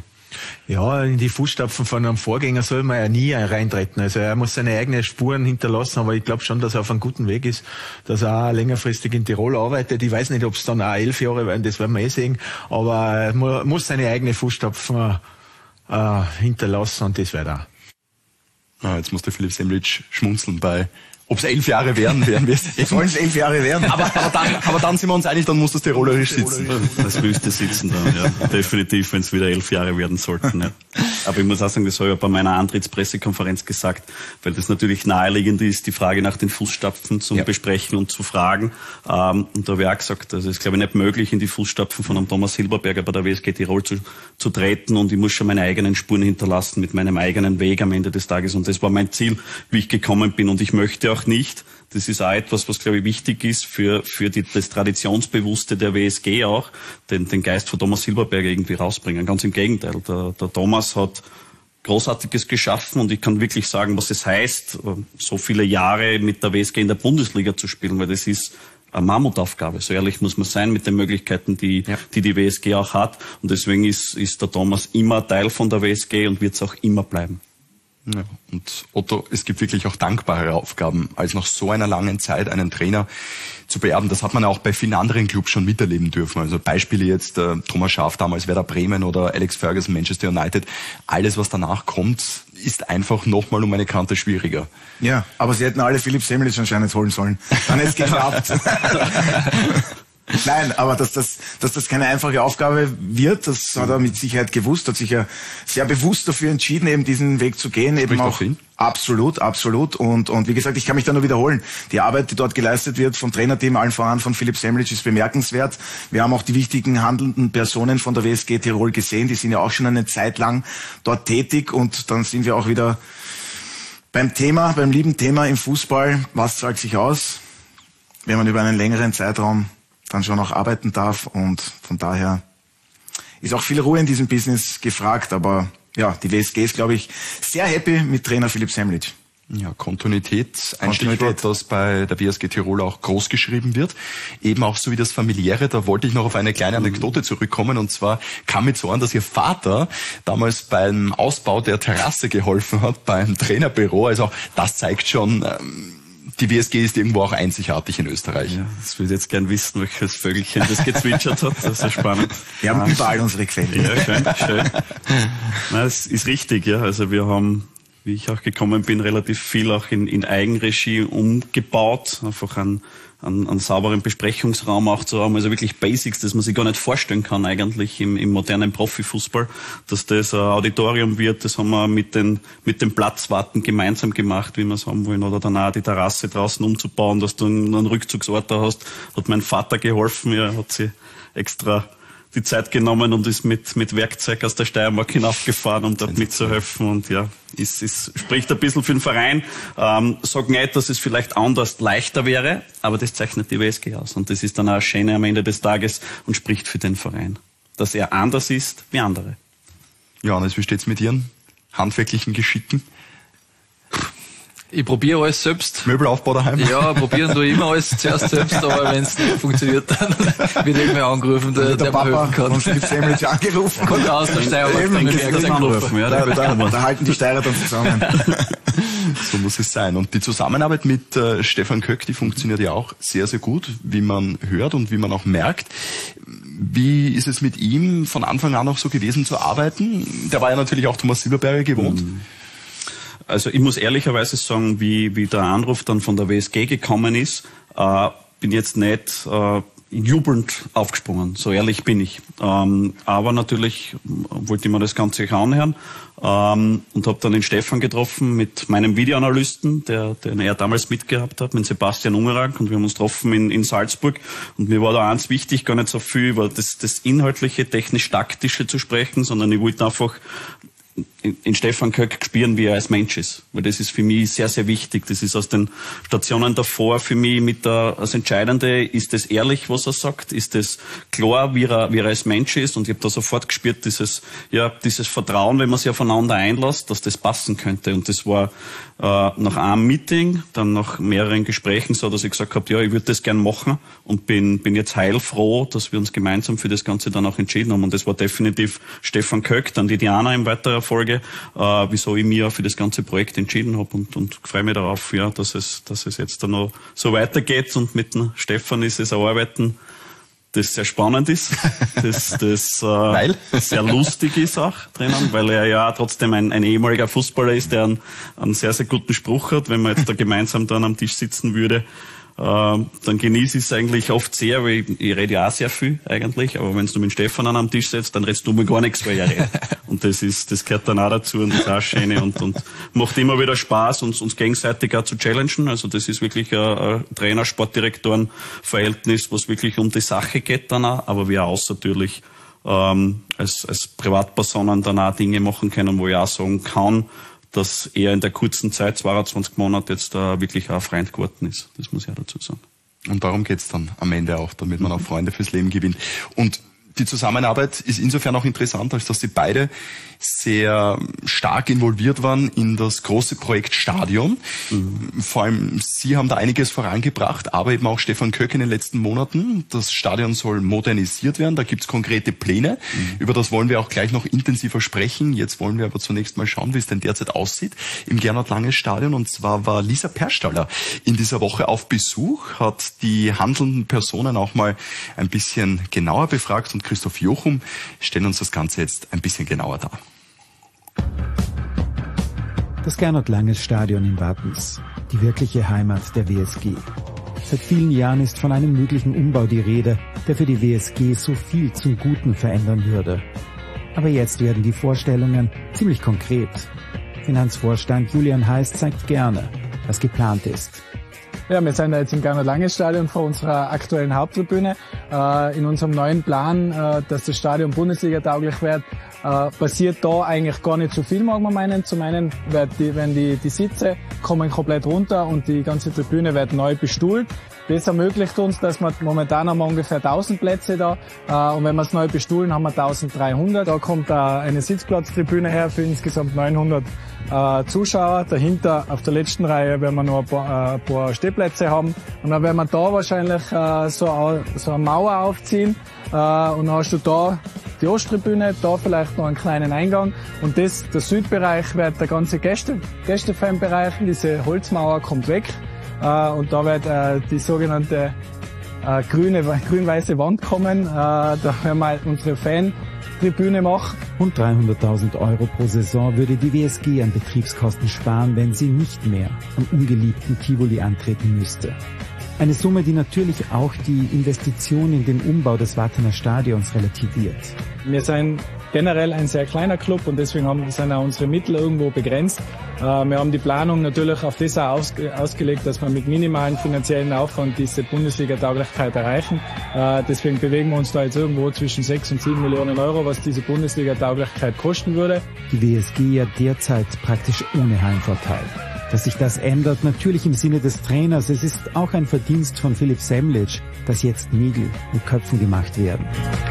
Ja, in die Fußstapfen von einem Vorgänger soll man ja nie reintreten. Also er muss seine eigenen Spuren hinterlassen, aber ich glaube schon, dass er auf einem guten Weg ist, dass er auch längerfristig in Tirol arbeitet. Ich weiß nicht, ob es dann auch elf Jahre werden, das werden wir eh sehen, aber er muss seine eigenen Fußstapfen äh, hinterlassen und das wird er. Ah, jetzt muss der Philipp Semlitsch schmunzeln bei, ob es elf Jahre werden, werden wir es. Sollen es elf Jahre werden? Aber, aber, dann, aber dann sind wir uns einig, dann muss das Tirolerisch sitzen. Das müsste sitzen dann, ja. Definitiv, wenn es wieder elf Jahre werden sollten. Ja. Aber ich muss auch sagen, das habe ich bei meiner Antrittspressekonferenz gesagt, weil das natürlich naheliegend ist, die Frage nach den Fußstapfen zu ja. besprechen und zu fragen. Ähm, und da habe ich auch gesagt, also es ist, glaube ich, nicht möglich, in die Fußstapfen von einem Thomas Silberberger bei der W S G Tirol zu, zu treten und ich muss schon meine eigenen Spuren hinterlassen mit meinem eigenen Weg am Ende des Tages. Und das war mein Ziel, wie ich gekommen bin. Und ich möchte auch nicht, das ist auch etwas, was, glaube ich, wichtig ist für, für die, das Traditionsbewusste der W S G auch, den, den Geist von Thomas Silberberger irgendwie rausbringen. Ganz im Gegenteil. Der, der Thomas hat Großartiges geschaffen und ich kann wirklich sagen, was es heißt, so viele Jahre mit der W S G in der Bundesliga zu spielen, weil das ist eine Mammutaufgabe. So ehrlich muss man sein mit den Möglichkeiten, die ja. die, die W S G auch hat. Und deswegen ist, ist der Thomas immer Teil von der W S G und wird es auch immer bleiben. Ja, und Otto, es gibt wirklich auch dankbare Aufgaben, als nach so einer langen Zeit einen Trainer zu beerben. Das hat man auch bei vielen anderen Clubs schon miterleben dürfen. Also Beispiele jetzt äh, Thomas Schaaf damals Werder Bremen oder Alex Ferguson Manchester United. Alles, was danach kommt, ist einfach nochmal um eine Kante schwieriger. Ja, aber sie hätten alle Philipp Semlitsch anscheinend holen sollen. Dann hätte es geklappt. Nein, aber dass das, dass das keine einfache Aufgabe wird, das hat er mit Sicherheit gewusst, hat sich ja sehr bewusst dafür entschieden, eben diesen Weg zu gehen, eben auch. Absolut, absolut. Und, und wie gesagt, ich kann mich da nur wiederholen. Die Arbeit, die dort geleistet wird vom Trainerteam, allen voran von Philipp Semlitsch, ist bemerkenswert. Wir haben auch die wichtigen handelnden Personen von der W S G Tirol gesehen, die sind ja auch schon eine Zeit lang dort tätig und dann sind wir auch wieder beim Thema, beim lieben Thema im Fußball. Was zahlt sich aus, wenn man über einen längeren Zeitraum dann schon auch arbeiten darf und von daher ist auch viel Ruhe in diesem Business gefragt, aber ja, die W S G ist, glaube ich, sehr happy mit Trainer Philipp Semlitsch. Ja, Kontinuität, ein Kontinuität. Stichwort, das bei der W S G Tirol auch groß geschrieben wird. Eben auch so wie das Familiäre, da wollte ich noch auf eine kleine Anekdote zurückkommen, und zwar kam mir so an, dass Ihr Vater damals beim Ausbau der Terrasse geholfen hat, beim Trainerbüro. Also auch das zeigt schon, ähm, die W S G ist irgendwo auch einzigartig in Österreich. Ja, das würde ich jetzt gern wissen, welches Vögelchen das gezwitschert hat. Das ist ja spannend. Wir haben ja. überall unsere Quellen. Ja, schön, schön. Nein, das ist richtig, ja. Also wir haben, wie ich auch gekommen bin, relativ viel auch in, in Eigenregie umgebaut. Einfach einen, einen, einen sauberen Besprechungsraum auch zu haben. Also wirklich Basics, das man sich gar nicht vorstellen kann eigentlich im, im modernen Profifußball. Dass das ein Auditorium wird, das haben wir mit den, mit den Platzwarten gemeinsam gemacht, wie wir es haben wollen. Oder dann auch die Terrasse draußen umzubauen, dass du einen Rückzugsort da hast. Hat mein Vater geholfen, er hat sie extra die Zeit genommen und ist mit, mit Werkzeug aus der Steiermark hinaufgefahren, um dort mitzuhelfen. Und ja, es, es spricht ein bisschen für den Verein. Ähm, sag nicht, dass es vielleicht anders leichter wäre, aber das zeichnet die W S G aus. Und das ist dann auch schön am Ende des Tages und spricht für den Verein, dass er anders ist wie andere. Johannes, wie steht's mit Ihren handwerklichen Geschicken? Ich probiere alles selbst. Möbelaufbau daheim? Ja, probieren tue ich immer alles zuerst selbst, aber wenn es nicht funktioniert, dann wird irgendwer angerufen, der, der, der Papa mir helfen kann. von Philipp Semlitsch angerufen. Und aus der Steiermark dann mit Werkzeug anrufen. Ja, Da, da, da halten die Steirer dann zusammen. So muss es sein. Und die Zusammenarbeit mit äh, Stefan Köck, die funktioniert ja auch sehr, sehr gut, wie man hört und wie man auch merkt. Wie ist es mit ihm von Anfang an auch so gewesen zu arbeiten? Der war ja natürlich auch Thomas Silberberger gewohnt. Mhm. Also ich muss ehrlicherweise sagen, wie, wie der Anruf dann von der W S G gekommen ist, äh, bin jetzt nicht äh, jubelnd aufgesprungen, so ehrlich bin ich. Ähm, aber natürlich wollte ich mir das Ganze auch anhören ähm, und habe dann den Stefan getroffen mit meinem Videoanalysten, der, den er damals mitgehabt hat, mit Sebastian Ungerang, und wir haben uns getroffen in, in Salzburg. Und mir war da eins wichtig, gar nicht so viel über das, das Inhaltliche, Technisch-Taktische zu sprechen, sondern ich wollte einfach in Stefan Köck spüren, wie er als Mensch ist. Weil das ist für mich sehr, sehr wichtig. Das ist aus den Stationen davor für mich mit der, das Entscheidende, ist das ehrlich, was er sagt? Ist das klar, wie er, wie er als Mensch ist? Und ich habe da sofort gespürt, dieses, ja, dieses Vertrauen, wenn man sich aufeinander einlässt, dass das passen könnte. Und das war äh, nach einem Meeting, dann nach mehreren Gesprächen so, dass ich gesagt habe, ja, ich würde das gern machen, und bin, bin jetzt heilfroh, dass wir uns gemeinsam für das Ganze dann auch entschieden haben. Und das war definitiv Stefan Köck, dann die Diana in weiterer Folge, äh, wieso ich mich auch für das ganze Projekt entschieden habe, und, und freue mich darauf, ja, dass es, dass es jetzt dann noch so weitergeht, und mit dem Stefan ist es ein Arbeiten, das sehr spannend ist, das, das äh, weil? sehr lustig ist auch drinnen, weil er ja trotzdem ein, ein ehemaliger Fußballer ist, der einen, einen sehr, sehr guten Spruch hat. Wenn man jetzt da gemeinsam dann am Tisch sitzen würde, äh, dann genieße ich es eigentlich oft sehr, weil ich, ich rede ja auch sehr viel eigentlich, aber wenn du mit Stefan an am Tisch sitzt, dann redest du mir gar nichts, weil er redet. Und das ist, das gehört dann auch dazu, und das ist auch schön, und, und macht immer wieder Spaß, uns, uns gegenseitig auch zu challengen. Also das ist wirklich ein, ein Trainer-Sportdirektoren-Verhältnis, was wirklich um die Sache geht dann auch, aber wir auch natürlich ähm, als, als Privatpersonen dann auch Dinge machen können, wo ich auch sagen kann, dass er in der kurzen Zeit, zweiundzwanzig Monate, jetzt da wirklich auch ein Freund geworden ist. Das muss ich auch dazu sagen. Und darum geht's dann am Ende auch, damit man auch Freunde fürs Leben gewinnt. Und die Zusammenarbeit ist insofern auch interessant, als dass sie beide sehr stark involviert waren in das große Projekt Stadion. Mhm. Vor allem Sie haben da einiges vorangebracht, aber eben auch Stefan Köck in den letzten Monaten. Das Stadion soll modernisiert werden, da gibt's konkrete Pläne. Mhm. Über das wollen wir auch gleich noch intensiver sprechen. Jetzt wollen wir aber zunächst mal schauen, wie es denn derzeit aussieht im Gernot-Lange-Stadion. Und zwar war Lisa Perstaller in dieser Woche auf Besuch, hat die handelnden Personen auch mal ein bisschen genauer befragt, und Christoph Jochum stellen uns das Ganze jetzt ein bisschen genauer dar. Das Gernot-Langes-Stadion in Wattens, die wirkliche Heimat der W S G. Seit vielen Jahren ist von einem möglichen Umbau die Rede, der für die W S G so viel zum Guten verändern würde. Aber jetzt werden die Vorstellungen ziemlich konkret. Finanzvorstand Julian Heiß zeigt gerne, was geplant ist. Ja, wir sind jetzt im Gernot-Langes-Stadion vor unserer aktuellen Haupttribüne. Äh, in unserem neuen Plan, äh, dass das Stadion Bundesliga-tauglich wird, äh, passiert da eigentlich gar nicht so viel, mag man meinen. Zum einen, wird die, wenn die, die Sitze kommen komplett runter und die ganze Tribüne wird neu bestuhlt. Das ermöglicht uns, dass wir momentan haben wir ungefähr tausend Plätze da äh, und wenn wir es neu bestuhlen, haben wir eintausenddreihundert. Da kommt äh, eine Sitzplatztribüne her für insgesamt neunhundert äh, Zuschauer. Dahinter auf der letzten Reihe werden wir noch ein paar, äh, ein paar Stehplätze haben und dann werden wir da wahrscheinlich äh, so, so eine Mauer aufziehen äh, und dann hast du da die Osttribüne, da vielleicht noch einen kleinen Eingang und das, der Südbereich wird der ganze Gäste, Gästefanbereich, diese Holzmauer kommt weg. Uh, und da wird uh, die sogenannte uh, grüne, grün-weiße Wand kommen. Uh, da werden wir unsere Fan-Tribüne machen. Rund dreihunderttausend Euro pro Saison würde die W S G an Betriebskosten sparen, wenn sie nicht mehr am ungeliebten Tivoli antreten müsste. Eine Summe, die natürlich auch die Investition in den Umbau des Wartener Stadions relativiert. Wir sind generell ein sehr kleiner Club und deswegen haben, sind auch unsere Mittel irgendwo begrenzt. Äh, wir haben die Planung natürlich auf das auch aus, ausgelegt, dass wir mit minimalen finanziellen Aufwand diese Bundesliga-Tauglichkeit erreichen. Äh, deswegen bewegen wir uns da jetzt irgendwo zwischen sechs und sieben Millionen Euro, was diese Bundesliga-Tauglichkeit kosten würde. Die W S G ja derzeit praktisch ohne Heimvorteil. Dass sich das ändert, natürlich im Sinne des Trainers. Es ist auch ein Verdienst von Philipp Semlitsch, dass jetzt Nägel mit Köpfen gemacht werden.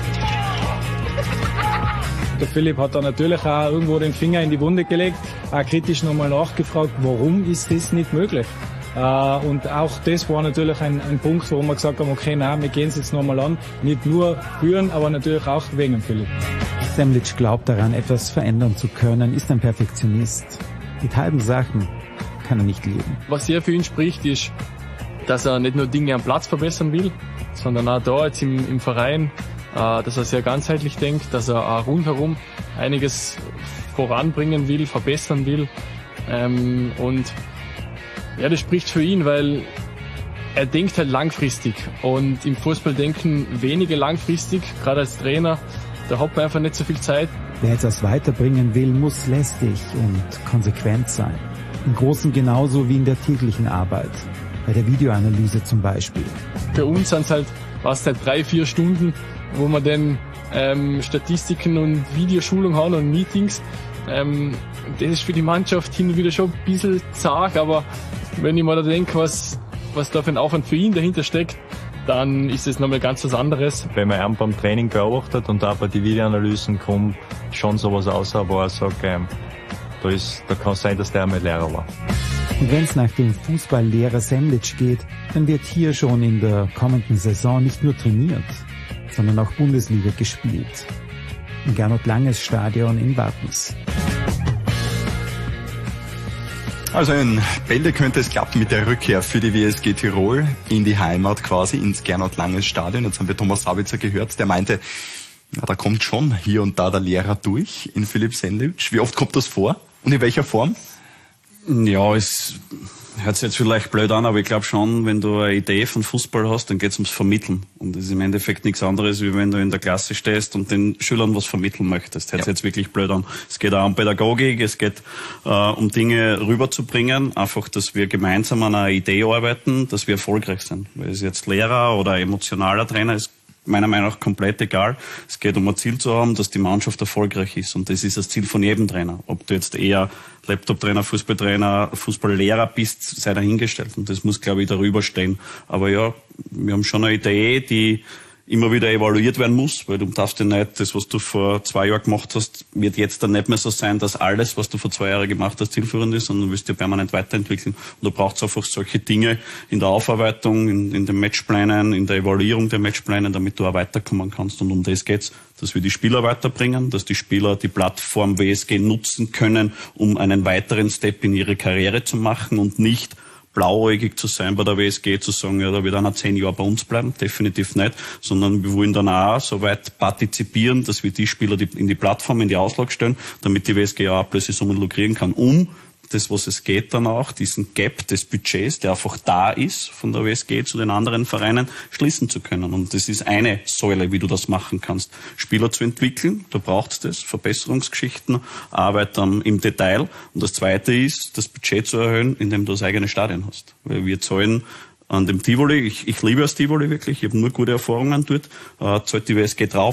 Der Philipp hat da natürlich auch irgendwo den Finger in die Wunde gelegt, auch kritisch nochmal nachgefragt, warum ist das nicht möglich? Und auch das war natürlich ein, ein Punkt, wo wir gesagt haben, okay, nein, wir gehen es jetzt nochmal an. Nicht nur führen, aber natürlich auch wegen Philipp. Semlitsch glaubt daran, etwas verändern zu können, ist ein Perfektionist. Mit halben Sachen kann er nicht leben. Was sehr für ihn spricht, ist, dass er nicht nur Dinge am Platz verbessern will, sondern auch da jetzt im, im Verein, äh, dass er sehr ganzheitlich denkt, dass er auch rundherum einiges voranbringen will, verbessern will. Ähm, und ja, das spricht für ihn, weil er denkt halt langfristig. Und im Fußball denken wenige langfristig, gerade als Trainer, da hat man einfach nicht so viel Zeit. Wer etwas weiterbringen will, muss lästig und konsequent sein. Im Großen genauso wie in der täglichen Arbeit. Bei der Videoanalyse zum Beispiel. Für uns sind es halt fast halt drei, vier Stunden, wo wir dann ähm, Statistiken und Videoschulung haben und Meetings. Ähm, das ist für die Mannschaft hin und wieder schon ein bisschen zart, aber wenn ich mal da denke, was, was da für ein Aufwand für ihn dahinter steckt, dann ist es nochmal ganz was anderes. Wenn man ihn beim Training beobachtet und auch bei den Videoanalysen kommt schon sowas raus, wo er sagt, ähm, da, ist, da kann es sein, dass der einmal Lehrer war. Und wenn es nach dem Fußballlehrer Semlitsch geht, dann wird hier schon in der kommenden Saison nicht nur trainiert, sondern auch Bundesliga gespielt. Im Gernot-Langes-Stadion in Wattens. Also in Bälde könnte es klappen mit der Rückkehr für die W S G Tirol in die Heimat quasi, ins Gernot-Langes-Stadion. Jetzt haben wir Thomas Sabitzer gehört, der meinte, ja, da kommt schon hier und da der Lehrer durch in Philipp Semlitsch. Wie oft kommt das vor und in welcher Form? Ja, es hört sich jetzt vielleicht blöd an, aber ich glaube schon, wenn du eine Idee von Fußball hast, dann geht es ums Vermitteln. Und das ist im Endeffekt nichts anderes, wie wenn du in der Klasse stehst und den Schülern was vermitteln möchtest. Hört sich ja. jetzt wirklich blöd an. Es geht auch um Pädagogik, es geht äh, um Dinge rüberzubringen. Einfach, dass wir gemeinsam an einer Idee arbeiten, dass wir erfolgreich sind. Weil es jetzt Lehrer oder emotionaler Trainer ist, meiner Meinung nach komplett egal. Es geht um ein Ziel zu haben, dass die Mannschaft erfolgreich ist. Und das ist das Ziel von jedem Trainer. Ob du jetzt eher Laptop-Trainer, Fußballtrainer, Fußballlehrer bist, sei dahingestellt. Und das muss, glaube ich, darüber stehen. Aber ja, wir haben schon eine Idee, die immer wieder evaluiert werden muss, weil du darfst ja nicht, das, was du vor zwei Jahren gemacht hast, wird jetzt dann nicht mehr so sein, dass alles, was du vor zwei Jahren gemacht hast, zielführend ist, sondern du wirst dich permanent weiterentwickeln. Und du brauchst einfach solche Dinge in der Aufarbeitung, in, in den Matchplänen, in der Evaluierung der Matchpläne, damit du auch weiterkommen kannst. Und um das geht's, dass wir die Spieler weiterbringen, dass die Spieler die Plattform W S G nutzen können, um einen weiteren Step in ihre Karriere zu machen und nicht blauäugig zu sein bei der W S G, zu sagen, ja, da wird einer zehn Jahre bei uns bleiben, definitiv nicht, sondern wir wollen dann auch so weit partizipieren, dass wir die Spieler die in die Plattform, in die Auslage stellen, damit die W S G auch Ablösesummen lukrieren kann, um das, was es geht, dann auch, diesen Gap des Budgets, der einfach da ist von der W S G zu den anderen Vereinen, schließen zu können. Und das ist eine Säule, wie du das machen kannst. Spieler zu entwickeln, da braucht es das, Verbesserungsgeschichten, Arbeit dann im Detail. Und das Zweite ist, das Budget zu erhöhen, indem du das eigene Stadion hast. Weil wir zahlen an dem Tivoli, ich, ich liebe das Tivoli wirklich, ich habe nur gute Erfahrungen dort, äh, zahlt die W S G drauf.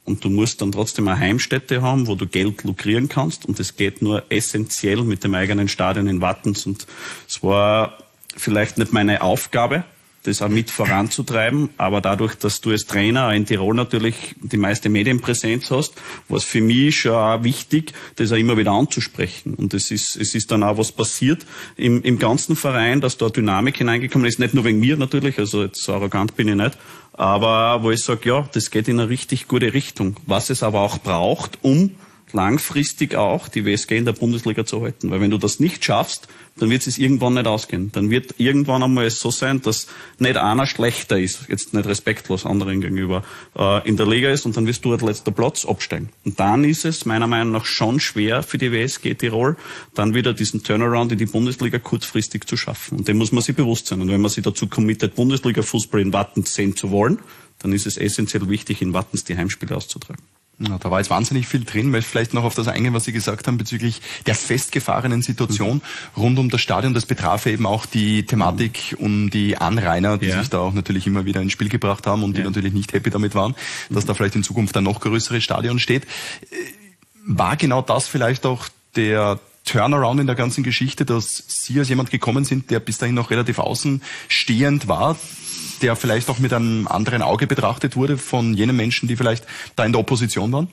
Und du musst dann trotzdem eine Heimstätte haben, wo du Geld lukrieren kannst. Und das geht nur essentiell mit dem eigenen Stadion in Wattens. Und es war vielleicht nicht meine Aufgabe, das auch mit voranzutreiben. Aber dadurch, dass du als Trainer in Tirol natürlich die meiste Medienpräsenz hast, war es für mich schon auch wichtig, das auch immer wieder anzusprechen. Und es ist, es ist dann auch was passiert im, im ganzen Verein, dass da Dynamik hineingekommen ist. Nicht nur wegen mir natürlich, also jetzt so arrogant bin ich nicht. Aber wo ich sage, ja, das geht in eine richtig gute Richtung. Was es aber auch braucht, um langfristig auch die W S G in der Bundesliga zu halten. Weil wenn du das nicht schaffst, dann wird es irgendwann nicht ausgehen. Dann wird irgendwann einmal es so sein, dass nicht einer schlechter ist, jetzt nicht respektlos anderen gegenüber, äh, in der Liga ist und dann wirst du als letzter Platz absteigen. Und dann ist es meiner Meinung nach schon schwer für die W S G Tirol, dann wieder diesen Turnaround in die Bundesliga kurzfristig zu schaffen. Und dem muss man sich bewusst sein. Und wenn man sich dazu committet, Bundesliga-Fußball in Wattens sehen zu wollen, dann ist es essentiell wichtig, in Wattens die Heimspiele auszutragen. Ja, da war jetzt wahnsinnig viel drin, weil vielleicht noch auf das eingehen, was Sie gesagt haben bezüglich der festgefahrenen Situation mhm. rund um das Stadion. Das betraf eben auch die Thematik mhm. um die Anrainer, die ja. sich da auch natürlich immer wieder ins Spiel gebracht haben und ja. die natürlich nicht happy damit waren, dass mhm. da vielleicht in Zukunft ein noch größeres Stadion steht. War genau das vielleicht auch der Turnaround in der ganzen Geschichte, dass Sie als jemand gekommen sind, der bis dahin noch relativ außenstehend war, der vielleicht auch mit einem anderen Auge betrachtet wurde von jenen Menschen, die vielleicht da in der Opposition waren?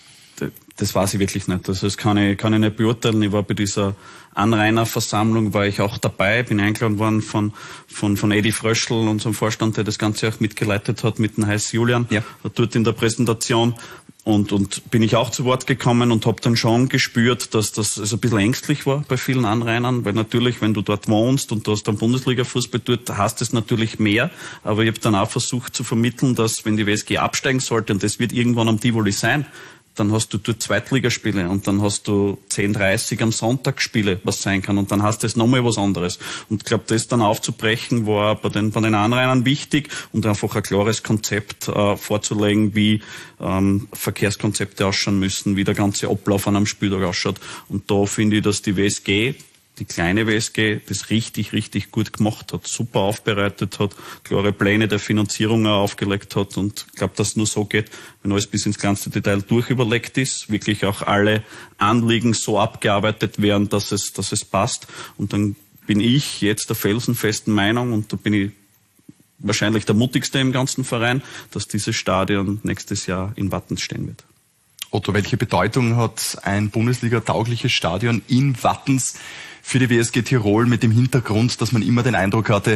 Das weiß ich wirklich nicht. Also das kann ich, kann ich nicht beurteilen. Ich war bei dieser Anrainerversammlung, war ich auch dabei, bin eingeladen worden von, von, von Edi Fröschl, unserem Vorstand, der das Ganze auch mitgeleitet hat, mit dem Heiß Julian, ja. dort in der Präsentation. Und, und bin ich auch zu Wort gekommen und habe dann schon gespürt, dass das also ein bisschen ängstlich war bei vielen Anrainern, weil natürlich, wenn du dort wohnst und du hast dann Bundesliga-Fußball dort, hast es natürlich mehr. Aber ich habe dann auch versucht zu vermitteln, dass wenn die W S G absteigen sollte, und das wird irgendwann am Tivoli sein, dann hast du dort Zweitligaspiele und dann hast du zehn dreißig am Sonntag Spiele, was sein kann, und dann hast du es nochmal was anderes. Und ich glaube, das dann aufzubrechen war bei den, bei den Anrainern wichtig und einfach ein klares Konzept äh, vorzulegen, wie ähm, Verkehrskonzepte ausschauen müssen, wie der ganze Ablauf an einem Spieltag ausschaut. Und da finde ich, dass die W S G, die kleine W S G, das richtig, richtig gut gemacht hat, super aufbereitet hat, klare Pläne der Finanzierung auch aufgelegt hat, und ich glaube, dass es nur so geht, wenn alles bis ins kleinste Detail durchüberlegt ist, wirklich auch alle Anliegen so abgearbeitet werden, dass es, dass es passt. Und dann bin ich jetzt der felsenfesten Meinung, und da bin ich wahrscheinlich der mutigste im ganzen Verein, dass dieses Stadion nächstes Jahr in Wattens stehen wird. Otto, welche Bedeutung hat ein Bundesliga-taugliches Stadion in Wattens für die W S G Tirol, mit dem Hintergrund, dass man immer den Eindruck hatte,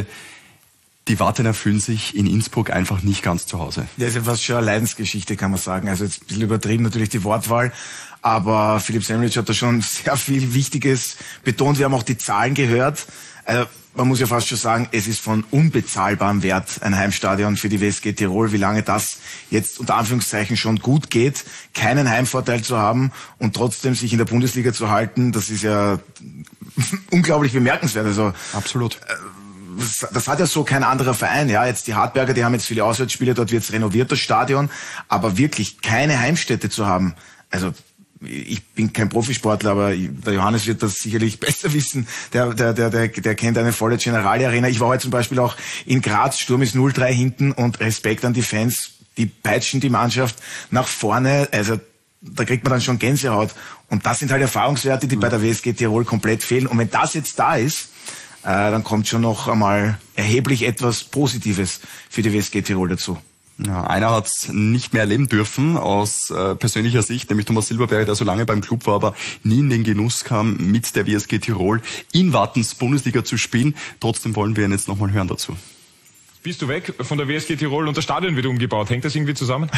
die Wattener fühlen sich in Innsbruck einfach nicht ganz zu Hause? Das ist ja fast schon eine Leidensgeschichte, kann man sagen. Also jetzt ein bisschen übertrieben natürlich die Wortwahl, aber Philipp Semlitsch hat da schon sehr viel Wichtiges betont. Wir haben auch die Zahlen gehört. Also man muss ja fast schon sagen, es ist von unbezahlbarem Wert, ein Heimstadion für die W S G Tirol, wie lange das jetzt unter Anführungszeichen schon gut geht, keinen Heimvorteil zu haben und trotzdem sich in der Bundesliga zu halten, das ist ja unglaublich bemerkenswert. Also absolut. Das, das hat ja so kein anderer Verein. Ja, jetzt die Hartberger, die haben jetzt viele Auswärtsspiele, dort wird es renoviert, das Stadion, aber wirklich keine Heimstätte zu haben, also ich bin kein Profisportler, aber der Johannes wird das sicherlich besser wissen. Der, der, der, der, der kennt eine volle Generali Arena. Ich war heute zum Beispiel auch in Graz, Sturm ist null drei hinten, und Respekt an die Fans, die peitschen die Mannschaft nach vorne. Also da kriegt man dann schon Gänsehaut. Und das sind halt Erfahrungswerte, die bei der W S G Tirol komplett fehlen. Und wenn das jetzt da ist, äh, dann kommt schon noch einmal erheblich etwas Positives für die W S G Tirol dazu. Ja, einer hat es nicht mehr erleben dürfen aus äh, persönlicher Sicht, nämlich Thomas Silberberger, der so lange beim Club war, aber nie in den Genuss kam, mit der W S G Tirol in Wattens Bundesliga zu spielen. Trotzdem wollen wir ihn jetzt nochmal hören dazu. Bist du weg von der W S G Tirol und das Stadion wird umgebaut? Hängt das irgendwie zusammen?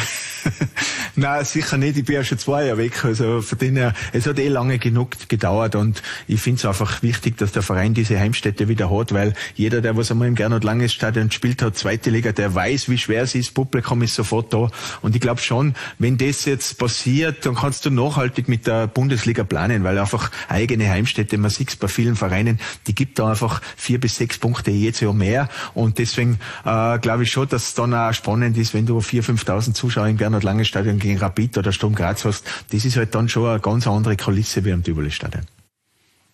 Nein, sicher nicht. Ich bin ja schon zwei Jahre weg. Also von denen her, es hat eh lange genug gedauert, und ich finde es einfach wichtig, dass der Verein diese Heimstätte wieder hat, weil jeder, der was einmal im Gernot Langes Stadion gespielt hat, zweite Liga, der weiß, wie schwer es ist. Publikum ist sofort da. Und ich glaube schon, wenn das jetzt passiert, dann kannst du nachhaltig mit der Bundesliga planen, weil einfach eigene Heimstätte, man sieht es bei vielen Vereinen, die gibt da einfach vier bis sechs Punkte jedes Jahr mehr, und deswegen äh, glaube ich schon, dass es dann auch spannend ist, wenn du viertausend, fünftausend Zuschauer im Gernot Langes Stadion gegen Rapid oder Sturm Graz hast. Das ist halt dann schon eine ganz andere Kulisse wie am Tivoli-Stadion.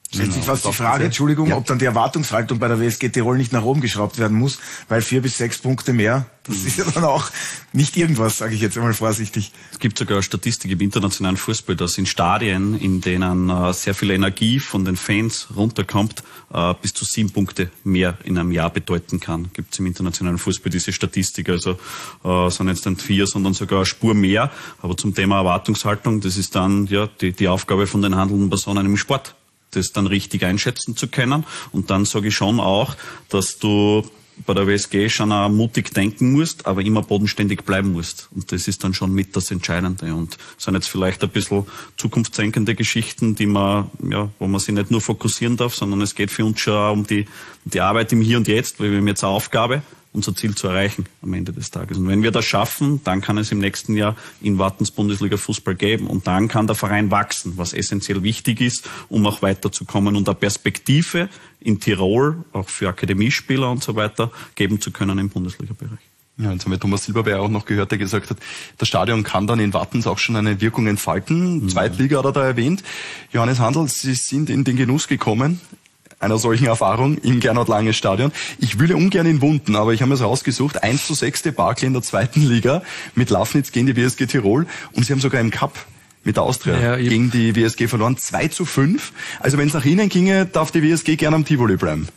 Stellt sich fast die Frage, Entschuldigung, ja. ob dann die Erwartungshaltung bei der W S G Tirol nicht nach oben geschraubt werden muss, weil vier bis sechs Punkte mehr, das ist ja dann auch nicht irgendwas, sage ich jetzt einmal vorsichtig. Es gibt sogar eine Statistik im internationalen Fußball, dass in Stadien, in denen äh, sehr viel Energie von den Fans runterkommt, äh, bis zu sieben Punkte mehr in einem Jahr bedeuten kann. Gibt es im internationalen Fußball diese Statistik, also äh, sind jetzt nicht vier, sondern sogar eine Spur mehr. Aber zum Thema Erwartungshaltung, das ist dann ja die, die Aufgabe von den handelnden Personen im Sport, das dann richtig einschätzen zu können. Und dann sage ich schon auch, dass du bei der W S G schon auch mutig denken musst, aber immer bodenständig bleiben musst. Und das ist dann schon mit das Entscheidende. Und das sind jetzt vielleicht ein bisschen zukunftssenkende Geschichten, die man, ja, wo man sich nicht nur fokussieren darf, sondern es geht für uns schon auch um die, die Arbeit im Hier und Jetzt, weil wir haben jetzt eine Aufgabe, unser Ziel zu erreichen am Ende des Tages. Und wenn wir das schaffen, dann kann es im nächsten Jahr in Wattens Bundesliga Fußball geben und dann kann der Verein wachsen, was essentiell wichtig ist, um auch weiterzukommen und eine Perspektive in Tirol, auch für Akademiespieler und so weiter, geben zu können im Bundesliga-Bereich. Ja, jetzt haben wir Thomas Silberberg auch noch gehört, der gesagt hat, das Stadion kann dann in Wattens auch schon eine Wirkung entfalten. Mhm. Zweitliga hat er da erwähnt. Johannes Handl, Sie sind in den Genuss gekommen einer solchen Erfahrung im Gernot Lange Stadion. Ich wühle ungern in Wunden, aber ich habe mir es rausgesucht. eins zu sechs Debakel in der zweiten Liga mit Lafnitz gegen die W S G Tirol und sie haben sogar im Cup mit der Austria ja, gegen die W S G verloren. zwei zu fünf. Also wenn es nach Ihnen ginge, darf die W S G gerne am Tivoli bleiben.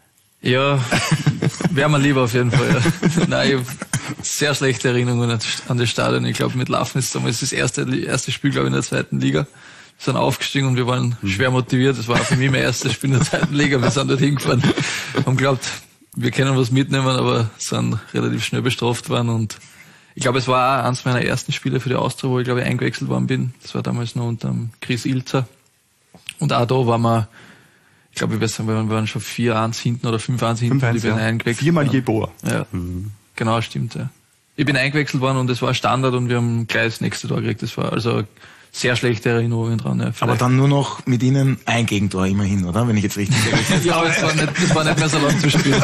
Ja, wäre mir lieber auf jeden Fall. Ja. Nein, ich habe sehr schlechte Erinnerungen an das Stadion. Ich glaube, mit Lafnitz damals das erste, erste Spiel, glaube ich, in der zweiten Liga. Wir sind aufgestiegen und wir waren schwer motiviert. Das war auch für mich mein erstes Spiel in der zweiten Liga. Wir sind dort hingefahren und glaubt, wir können was mitnehmen, aber sind relativ schnell bestraft worden. Und ich glaube, es war auch eins meiner ersten Spiele für die Austria, wo ich, glaube ich, eingewechselt worden bin. Das war damals noch unter Chris Ilzer. Und auch da waren wir, ich glaube, wir waren schon vier eins hinten oder fünf eins hinten. fünf eins, ich bin ja. eingewechselt. Viermal Jeboa. Ja, mhm. Genau, stimmt. Ja. Ich bin eingewechselt worden und es war Standard und wir haben gleich das nächste Tor gekriegt. Das war also sehr schlechte Erinnerungen dran. Ja, aber dann nur noch mit Ihnen ein Gegentor immerhin, oder? Wenn ich jetzt richtig sehe. Ja, aber es war nicht, das war nicht mehr so lang zu spielen.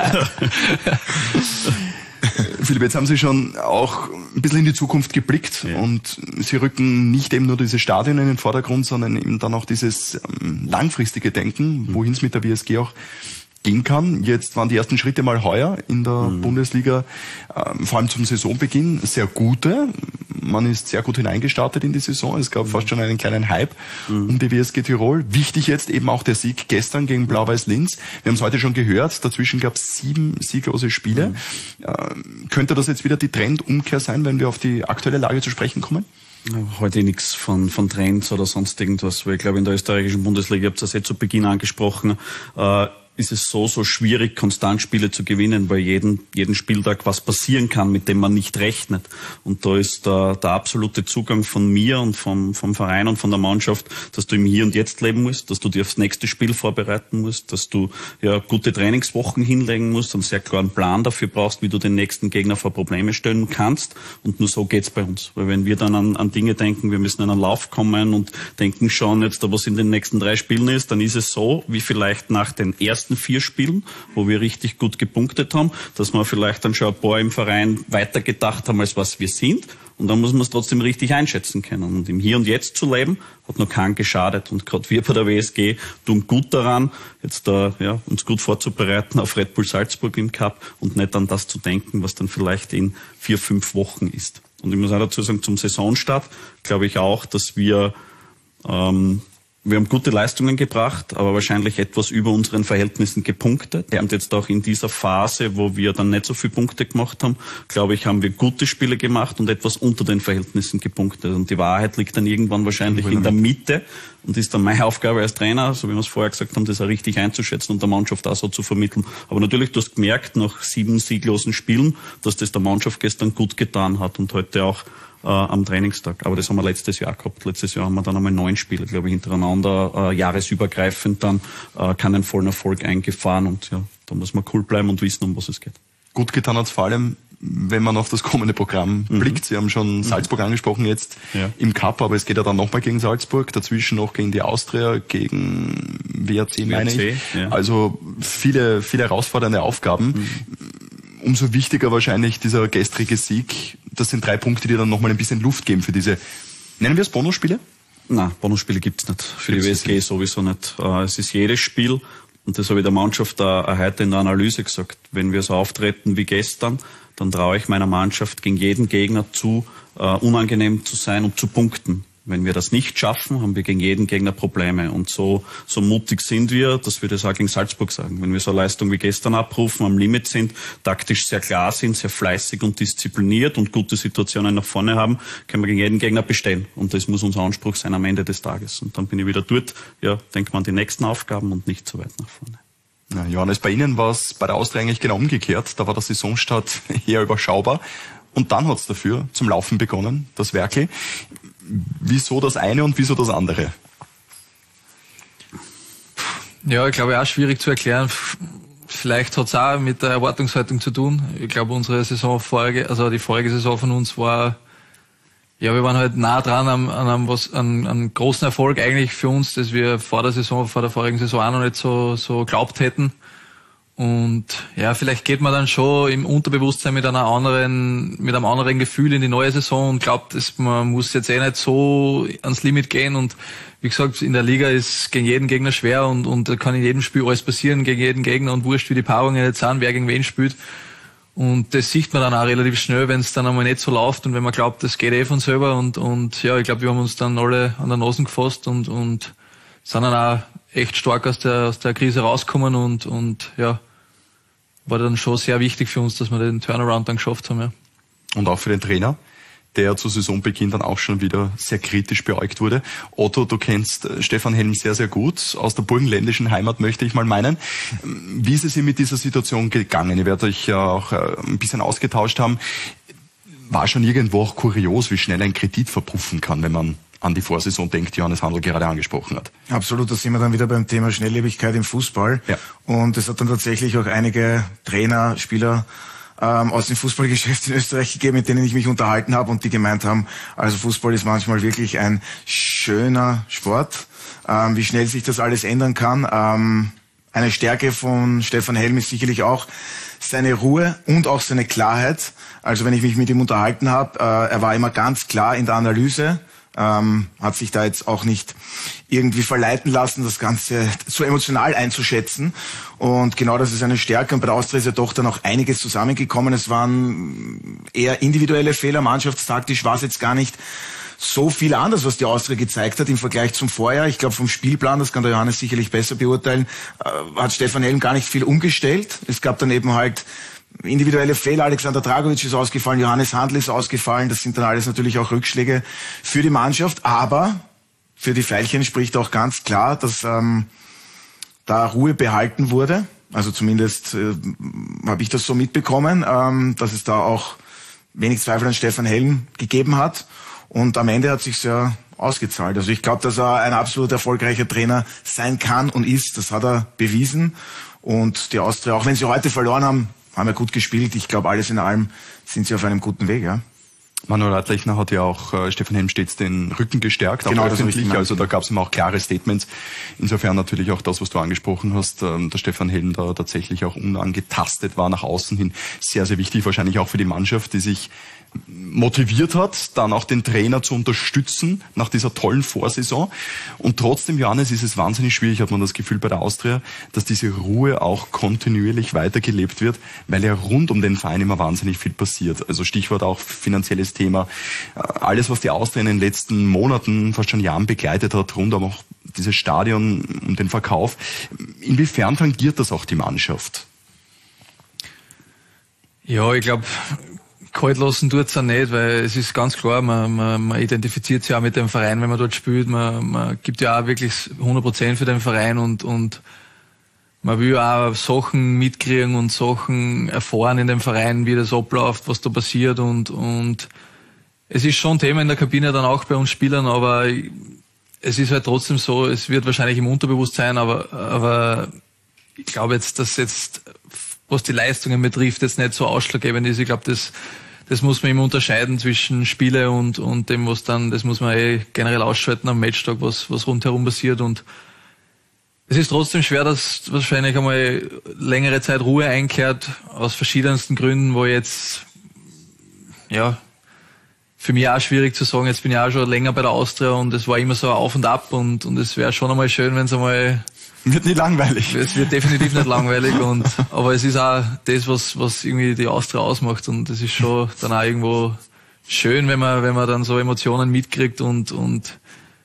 Philipp, jetzt haben Sie schon auch ein bisschen in die Zukunft geblickt ja. und Sie rücken nicht eben nur dieses Stadion in den Vordergrund, sondern eben dann auch dieses ähm, langfristige Denken, wohin es mit der W S G auch gehen kann. Jetzt waren die ersten Schritte mal heuer in der mhm. Bundesliga, äh, vor allem zum Saisonbeginn, sehr gute. Man ist sehr gut hineingestartet in die Saison. Es gab mhm. fast schon einen kleinen Hype mhm. um die W S G Tirol. Wichtig jetzt eben auch der Sieg gestern gegen Blau-Weiß Linz. Wir haben es heute schon gehört, dazwischen gab es sieben sieglose Spiele. Mhm. Äh, könnte das jetzt wieder die Trendumkehr sein, wenn wir auf die aktuelle Lage zu sprechen kommen? Heute nichts von, von Trends oder sonst irgendwas, weil ich glaube, in der österreichischen Bundesliga, ihr habt es ja zu Beginn angesprochen, äh, ist es so, so schwierig, konstant Spiele zu gewinnen, weil jeden, jeden Spieltag was passieren kann, mit dem man nicht rechnet. Und da ist der, der absolute Zugang von mir und vom, vom Verein und von der Mannschaft, dass du im Hier und Jetzt leben musst, dass du dir aufs nächste Spiel vorbereiten musst, dass du ja gute Trainingswochen hinlegen musst, einen sehr klaren Plan dafür brauchst, wie du den nächsten Gegner vor Probleme stellen kannst. Und nur so geht's bei uns. Weil wenn wir dann an, an Dinge denken, wir müssen in einen Lauf kommen und denken schon jetzt, was in den nächsten drei Spielen ist, dann ist es so, wie vielleicht nach den ersten vier Spielen, wo wir richtig gut gepunktet haben, dass wir vielleicht dann schon ein paar im Verein weiter gedacht haben, als was wir sind. Und dann muss man es trotzdem richtig einschätzen können. Und im Hier und Jetzt zu leben, hat noch keinen geschadet. Und gerade wir bei der W S G tun gut daran, jetzt da, ja, uns gut vorzubereiten auf Red Bull Salzburg im Cup und nicht an das zu denken, was dann vielleicht in vier, fünf Wochen ist. Und ich muss auch dazu sagen, zum Saisonstart glaube ich auch, dass wir ähm, Wir haben gute Leistungen gebracht, aber wahrscheinlich etwas über unseren Verhältnissen gepunktet. Wir haben jetzt auch in dieser Phase, wo wir dann nicht so viele Punkte gemacht haben, glaube ich, haben wir gute Spiele gemacht und etwas unter den Verhältnissen gepunktet. Und die Wahrheit liegt dann irgendwann wahrscheinlich in der Mitte und ist dann meine Aufgabe als Trainer, so wie wir es vorher gesagt haben, das auch richtig einzuschätzen und der Mannschaft auch so zu vermitteln. Aber natürlich, du hast gemerkt, nach sieben sieglosen Spielen, dass das der Mannschaft gestern gut getan hat und heute auch Äh, am Trainingstag. Aber das haben wir letztes Jahr gehabt. Letztes Jahr haben wir dann einmal neun Spiele, glaube ich, hintereinander, äh, jahresübergreifend dann äh, keinen vollen Erfolg eingefahren und ja, da muss man cool bleiben und wissen, um was es geht. Gut getan hat es vor allem, wenn man auf das kommende Programm mhm. blickt. Sie haben schon mhm. Salzburg angesprochen jetzt ja. im Cup, aber es geht ja dann nochmal gegen Salzburg, dazwischen noch gegen die Austria, gegen W A C, meine ich. Ja. Also viele, viele herausfordernde Aufgaben. Mhm. Umso wichtiger wahrscheinlich dieser gestrige Sieg. Das sind drei Punkte, die dann nochmal ein bisschen Luft geben für diese, nennen wir es Bonusspiele? Nein, Bonusspiele gibt's nicht. Für die W S G sowieso nicht. Es ist jedes Spiel, und das habe ich der Mannschaft auch heute in der Analyse gesagt, wenn wir so auftreten wie gestern, dann traue ich meiner Mannschaft gegen jeden Gegner zu, unangenehm zu sein und zu punkten. Wenn wir das nicht schaffen, haben wir gegen jeden Gegner Probleme. Und so, so mutig sind wir, dass wir das auch gegen Salzburg sagen. Wenn wir so eine Leistung wie gestern abrufen, am Limit sind, taktisch sehr klar sind, sehr fleißig und diszipliniert und gute Situationen nach vorne haben, können wir gegen jeden Gegner bestehen. Und das muss unser Anspruch sein am Ende des Tages. Und dann bin ich wieder dort, ja, denkt man an die nächsten Aufgaben und nicht so weit nach vorne. Ja, Johannes, bei Ihnen war es bei der Austria eigentlich genau umgekehrt. Da war der Saisonstart eher überschaubar. Und dann hat es dafür zum Laufen begonnen, das Werkel. Wieso das eine und wieso das andere? Ja, ich glaube, auch schwierig zu erklären. Vielleicht hat es auch mit der Erwartungshaltung zu tun. Ich glaube, unsere Saison vorige, also die vorige Saison von uns war, ja, wir waren halt nah dran an, an einem was, an, an großen Erfolg eigentlich für uns, dass wir vor der Saison, vor der vorigen Saison auch noch nicht so, so glaubt hätten. Und ja, vielleicht geht man dann schon im Unterbewusstsein mit einer anderen, mit einem anderen Gefühl in die neue Saison und glaubt, dass man muss jetzt eh nicht so ans Limit gehen. Und wie gesagt, in der Liga ist gegen jeden Gegner schwer und, und da kann in jedem Spiel alles passieren gegen jeden Gegner und wurscht, wie die Paarungen jetzt sind, wer gegen wen spielt. Und das sieht man dann auch relativ schnell, wenn es dann einmal nicht so läuft und wenn man glaubt, das geht eh von selber. Und, und ja, ich glaube, wir haben uns dann alle an der Nase gefasst und, und sind dann auch echt stark aus der, aus der Krise rausgekommen und, und ja, war dann schon sehr wichtig für uns, dass wir den Turnaround dann geschafft haben. Ja. Und auch für den Trainer, der zu Saisonbeginn dann auch schon wieder sehr kritisch beäugt wurde. Otto, du kennst Stefan Helm sehr, sehr gut. Aus der burgenländischen Heimat möchte ich mal meinen. Wie ist es ihm mit dieser Situation gegangen? Ihr werdet euch ja auch ein bisschen ausgetauscht haben. War schon irgendwo auch kurios, wie schnell ein Kredit verpuffen kann, wenn man an die Vorsaison denkt, die Johannes Handl gerade angesprochen hat. Absolut, da sind wir dann wieder beim Thema Schnelllebigkeit im Fußball. Ja. Und es hat dann tatsächlich auch einige Trainer, Spieler ähm, aus dem Fußballgeschäft in Österreich gegeben, mit denen ich mich unterhalten habe und die gemeint haben, also Fußball ist manchmal wirklich ein schöner Sport, ähm, wie schnell sich das alles ändern kann. Ähm, eine Stärke von Stefan Helm ist sicherlich auch seine Ruhe und auch seine Klarheit. Also wenn ich mich mit ihm unterhalten habe, äh, er war immer ganz klar in der Analyse, Ähm, hat sich da jetzt auch nicht irgendwie verleiten lassen, das Ganze so emotional einzuschätzen. Und genau das ist eine Stärke. Und bei der Austria ist ja doch dann auch einiges zusammengekommen. Es waren eher individuelle Fehler. Mannschaftstaktisch war es jetzt gar nicht so viel anders, was die Austria gezeigt hat im Vergleich zum Vorjahr. Ich glaube, vom Spielplan, das kann der Johannes sicherlich besser beurteilen, äh, hat Stefan Helm gar nicht viel umgestellt. Es gab dann eben halt individuelle Fehler, Alexander Dragovic ist ausgefallen, Johannes Handl ist ausgefallen, das sind dann alles natürlich auch Rückschläge für die Mannschaft, aber für die Veilchen spricht auch ganz klar, dass ähm, da Ruhe behalten wurde, also zumindest äh, habe ich das so mitbekommen, ähm, dass es da auch wenig Zweifel an Stefan Helm gegeben hat und am Ende hat sich's ja ausgezahlt. Also ich glaube, dass er ein absolut erfolgreicher Trainer sein kann und ist, das hat er bewiesen und die Austria, auch wenn sie heute verloren haben, haben ja gut gespielt. Ich glaube, alles in allem sind sie auf einem guten Weg, ja. Manuel Radlechner hat ja auch äh, Stefan Helm stets den Rücken gestärkt, auch genau, öffentlich. Also da gab es immer auch klare Statements. Insofern natürlich auch das, was du angesprochen hast, ähm, dass Stefan Helm da tatsächlich auch unangetastet war nach außen hin. Sehr, sehr wichtig, wahrscheinlich auch für die Mannschaft, die sich motiviert hat, dann auch den Trainer zu unterstützen nach dieser tollen Vorsaison. Und trotzdem, Johannes, ist es wahnsinnig schwierig, hat man das Gefühl bei der Austria, dass diese Ruhe auch kontinuierlich weitergelebt wird, weil ja rund um den Verein immer wahnsinnig viel passiert. Also Stichwort auch finanzielles Thema. Alles, was die Austria in den letzten Monaten, fast schon Jahren begleitet hat, rund um auch dieses Stadion und den Verkauf. Inwiefern tangiert das auch die Mannschaft? Ja, ich glaube, kalt lassen tut's auch nicht, weil es ist ganz klar, man, man, man identifiziert sich auch mit dem Verein, wenn man dort spielt. Man, man gibt ja auch wirklich hundert Prozent für den Verein und, und man will auch Sachen mitkriegen und Sachen erfahren in dem Verein, wie das abläuft, was da passiert und, und es ist schon Thema in der Kabine dann auch bei uns Spielern, aber es ist halt trotzdem so, es wird wahrscheinlich im Unterbewusstsein, aber, aber ich glaube jetzt, dass jetzt, was die Leistungen betrifft, jetzt nicht so ausschlaggebend ist. Ich glaube, das, das muss man immer unterscheiden zwischen Spiele und, und dem, was dann, das muss man eh generell ausschalten am Matchtag, was, was rundherum passiert. Und es ist trotzdem schwer, dass wahrscheinlich einmal längere Zeit Ruhe einkehrt, aus verschiedensten Gründen, wo jetzt, ja, für mich auch schwierig zu sagen. Jetzt bin ich auch schon länger bei der Austria und es war immer so auf und ab und und es wäre schon einmal schön, wenn es einmal wird nicht langweilig. Es wird definitiv nicht langweilig und aber es ist auch das, was was irgendwie die Austria ausmacht und es ist schon dann auch irgendwo schön, wenn man wenn man dann so Emotionen mitkriegt und und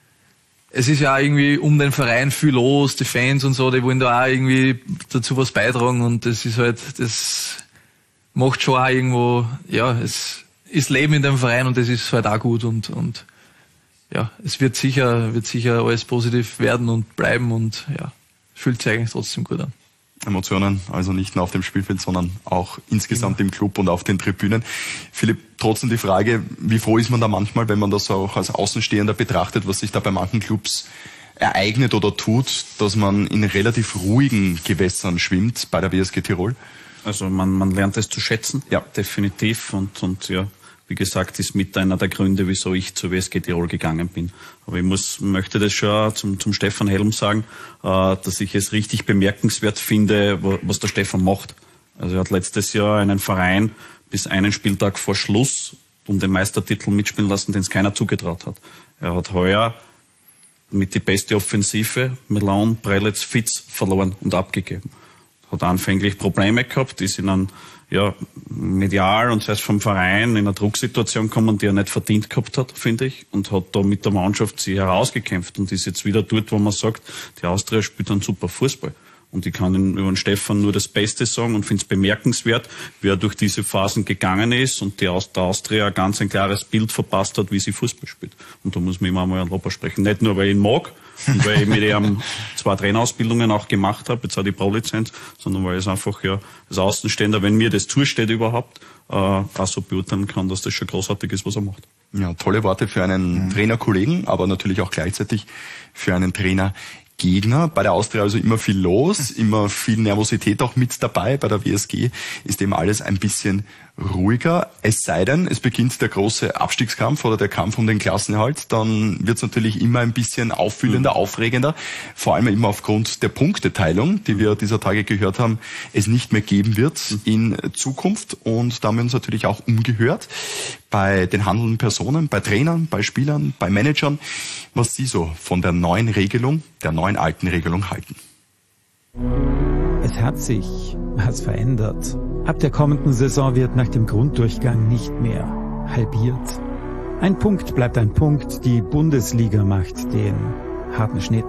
es ist ja auch irgendwie um den Verein viel los, die Fans und so, die wollen da auch irgendwie dazu was beitragen und das ist halt, das macht schon auch irgendwo, ja, es ist Leben in dem Verein und das ist halt auch gut und und ja, es wird sicher wird sicher alles positiv werden und bleiben und ja, fühlt sich eigentlich trotzdem gut an. Emotionen, also nicht nur auf dem Spielfeld, sondern auch insgesamt ja. im Club und auf den Tribünen. Philipp, trotzdem die Frage, wie froh ist man da manchmal, wenn man das auch als Außenstehender betrachtet, was sich da bei manchen Clubs ereignet oder tut, dass man in relativ ruhigen Gewässern schwimmt bei der W S G Tirol? Also man, man lernt es zu schätzen, ja, definitiv und, und ja, wie gesagt, ist mit einer der Gründe, wieso ich zur W S G Tirol gegangen bin. Aber ich muss, möchte das schon zum, zum Stefan Helm sagen, äh, dass ich es richtig bemerkenswert finde, was der Stefan macht. Also er hat letztes Jahr einen Verein bis einen Spieltag vor Schluss um den Meistertitel mitspielen lassen, den es keiner zugetraut hat. Er hat heuer mit die beste Offensive, Melan, Prelitz, Fitz verloren und abgegeben. Hat anfänglich Probleme gehabt, ist in einem, ja, medial und das heißt vom Verein in einer Drucksituation gekommen, die er nicht verdient gehabt hat, finde ich, und hat da mit der Mannschaft sich herausgekämpft und ist jetzt wieder dort, wo man sagt, die Austria spielt einen super Fußball. Und ich kann über den Stefan nur das Beste sagen und finde es bemerkenswert, wie er durch diese Phasen gegangen ist und die aus der Austria ein ganz ein klares Bild verpasst hat, wie sie Fußball spielt. Und da muss man immer einmal ein Lob sprechen. Nicht nur, weil ich ihn mag und weil ich mit ihm zwei Trainerausbildungen auch gemacht habe, jetzt auch die Pro-Lizenz, sondern weil es einfach, ja, als Außenstehender, wenn mir das zusteht überhaupt, äh, auch so beurteilen kann, dass das schon großartig ist, was er macht. Ja, tolle Worte für einen mhm. Trainerkollegen, aber natürlich auch gleichzeitig für einen Trainer Gegner. Bei der Austria also immer viel los, immer viel Nervosität auch mit dabei. Bei der W S G ist eben alles ein bisschen ruhiger. Es sei denn, es beginnt der große Abstiegskampf oder der Kampf um den Klassenerhalt, dann wird es natürlich immer ein bisschen auffühlender, mhm. aufregender. Vor allem immer aufgrund der Punkteteilung, die wir dieser Tage gehört haben, es nicht mehr geben wird in Zukunft. Und da haben wir uns natürlich auch umgehört bei den handelnden Personen, bei Trainern, bei Spielern, bei Managern, was sie so von der neuen Regelung, der neuen alten Regelung halten. Es hat sich was verändert. Ab der kommenden Saison wird nach dem Grunddurchgang nicht mehr halbiert. Ein Punkt bleibt ein Punkt. Die Bundesliga macht den harten Schnitt.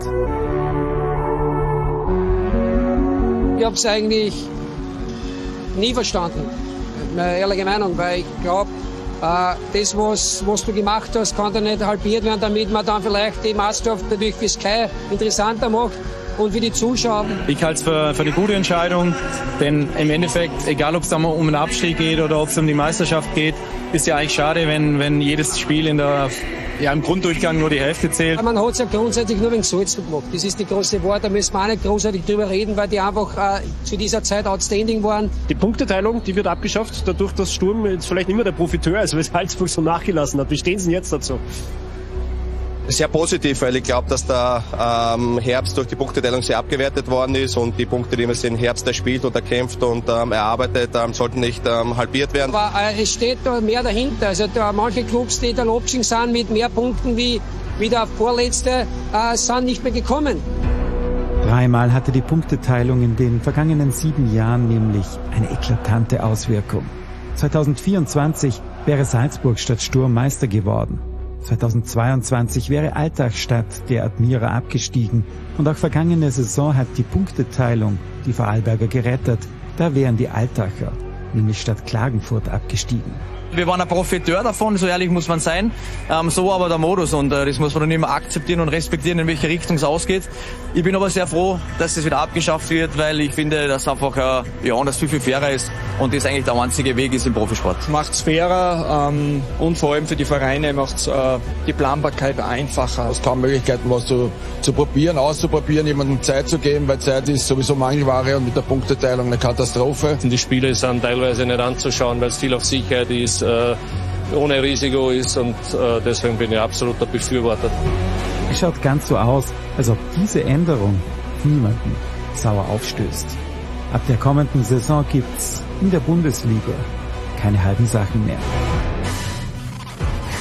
Ich habe es eigentlich nie verstanden, meine ehrliche Meinung, weil ich glaube, äh, das, was, was du gemacht hast, kann dann nicht halbiert werden, damit man dann vielleicht die Meisterschaft natürlich für Sky interessanter macht. Und wie die Zuschauer. Ich halte es für, für eine gute Entscheidung, denn im Endeffekt, egal ob es um einen Abstieg geht oder ob es um die Meisterschaft geht, ist ja eigentlich schade, wenn, wenn jedes Spiel in der, ja, im Grunddurchgang nur die Hälfte zählt. Man hat es ja grundsätzlich nur wegen Salzburg gemacht. Das ist die große Wort, da müssen wir auch nicht großartig drüber reden, weil die einfach äh, zu dieser Zeit outstanding waren. Die Punkteteilung, die wird abgeschafft, dadurch, dass Sturm jetzt vielleicht nicht mehr der Profiteur ist, weil Salzburg so nachgelassen hat. Wie stehen Sie denn jetzt dazu? Sehr positiv, weil ich glaube, dass der ähm, Herbst durch die Punkteteilung sehr abgewertet worden ist und die Punkte, die man im Herbst erspielt und erkämpft und ähm, erarbeitet, ähm, sollten nicht ähm, halbiert werden. Aber äh, es steht da mehr dahinter. Also da manche Clubs, die dann abgestiegen sind mit mehr Punkten wie, wie der Vorletzte, äh, sind nicht mehr gekommen. Dreimal hatte die Punkteteilung in den vergangenen sieben Jahren nämlich eine eklatante Auswirkung. zweitausendvierundzwanzig wäre Salzburg statt Sturm Meister geworden. zweitausendzweiundzwanzig wäre Altach statt der Admira abgestiegen und auch vergangene Saison hat die Punkteteilung die Vorarlberger gerettet. Da wären die Altacher nämlich statt Klagenfurt abgestiegen. Wir waren ein Profiteur davon, so ehrlich muss man sein. Ähm, so aber der Modus und äh, das muss man dann immer akzeptieren und respektieren, in welche Richtung es ausgeht. Ich bin aber sehr froh, dass es wieder abgeschafft wird, weil ich finde, dass einfach äh, ja, das viel, viel fairer ist und das eigentlich der einzige Weg ist im Profisport. Macht es fairer ähm, und vor allem für die Vereine macht es äh, die Planbarkeit einfacher. Es kann Möglichkeiten, was zu, zu probieren, auszuprobieren, jemandem Zeit zu geben, weil Zeit ist sowieso Mangelware und mit der Punkteteilung eine Katastrophe. Die Spiele sind teilweise nicht anzuschauen, weil es viel auf Sicherheit ist, äh, ohne Risiko ist und äh, deswegen bin ich absoluter Befürworter. Es schaut ganz so aus, als ob diese Änderung niemanden sauer aufstößt. Ab der kommenden Saison gibt's in der Bundesliga keine halben Sachen mehr.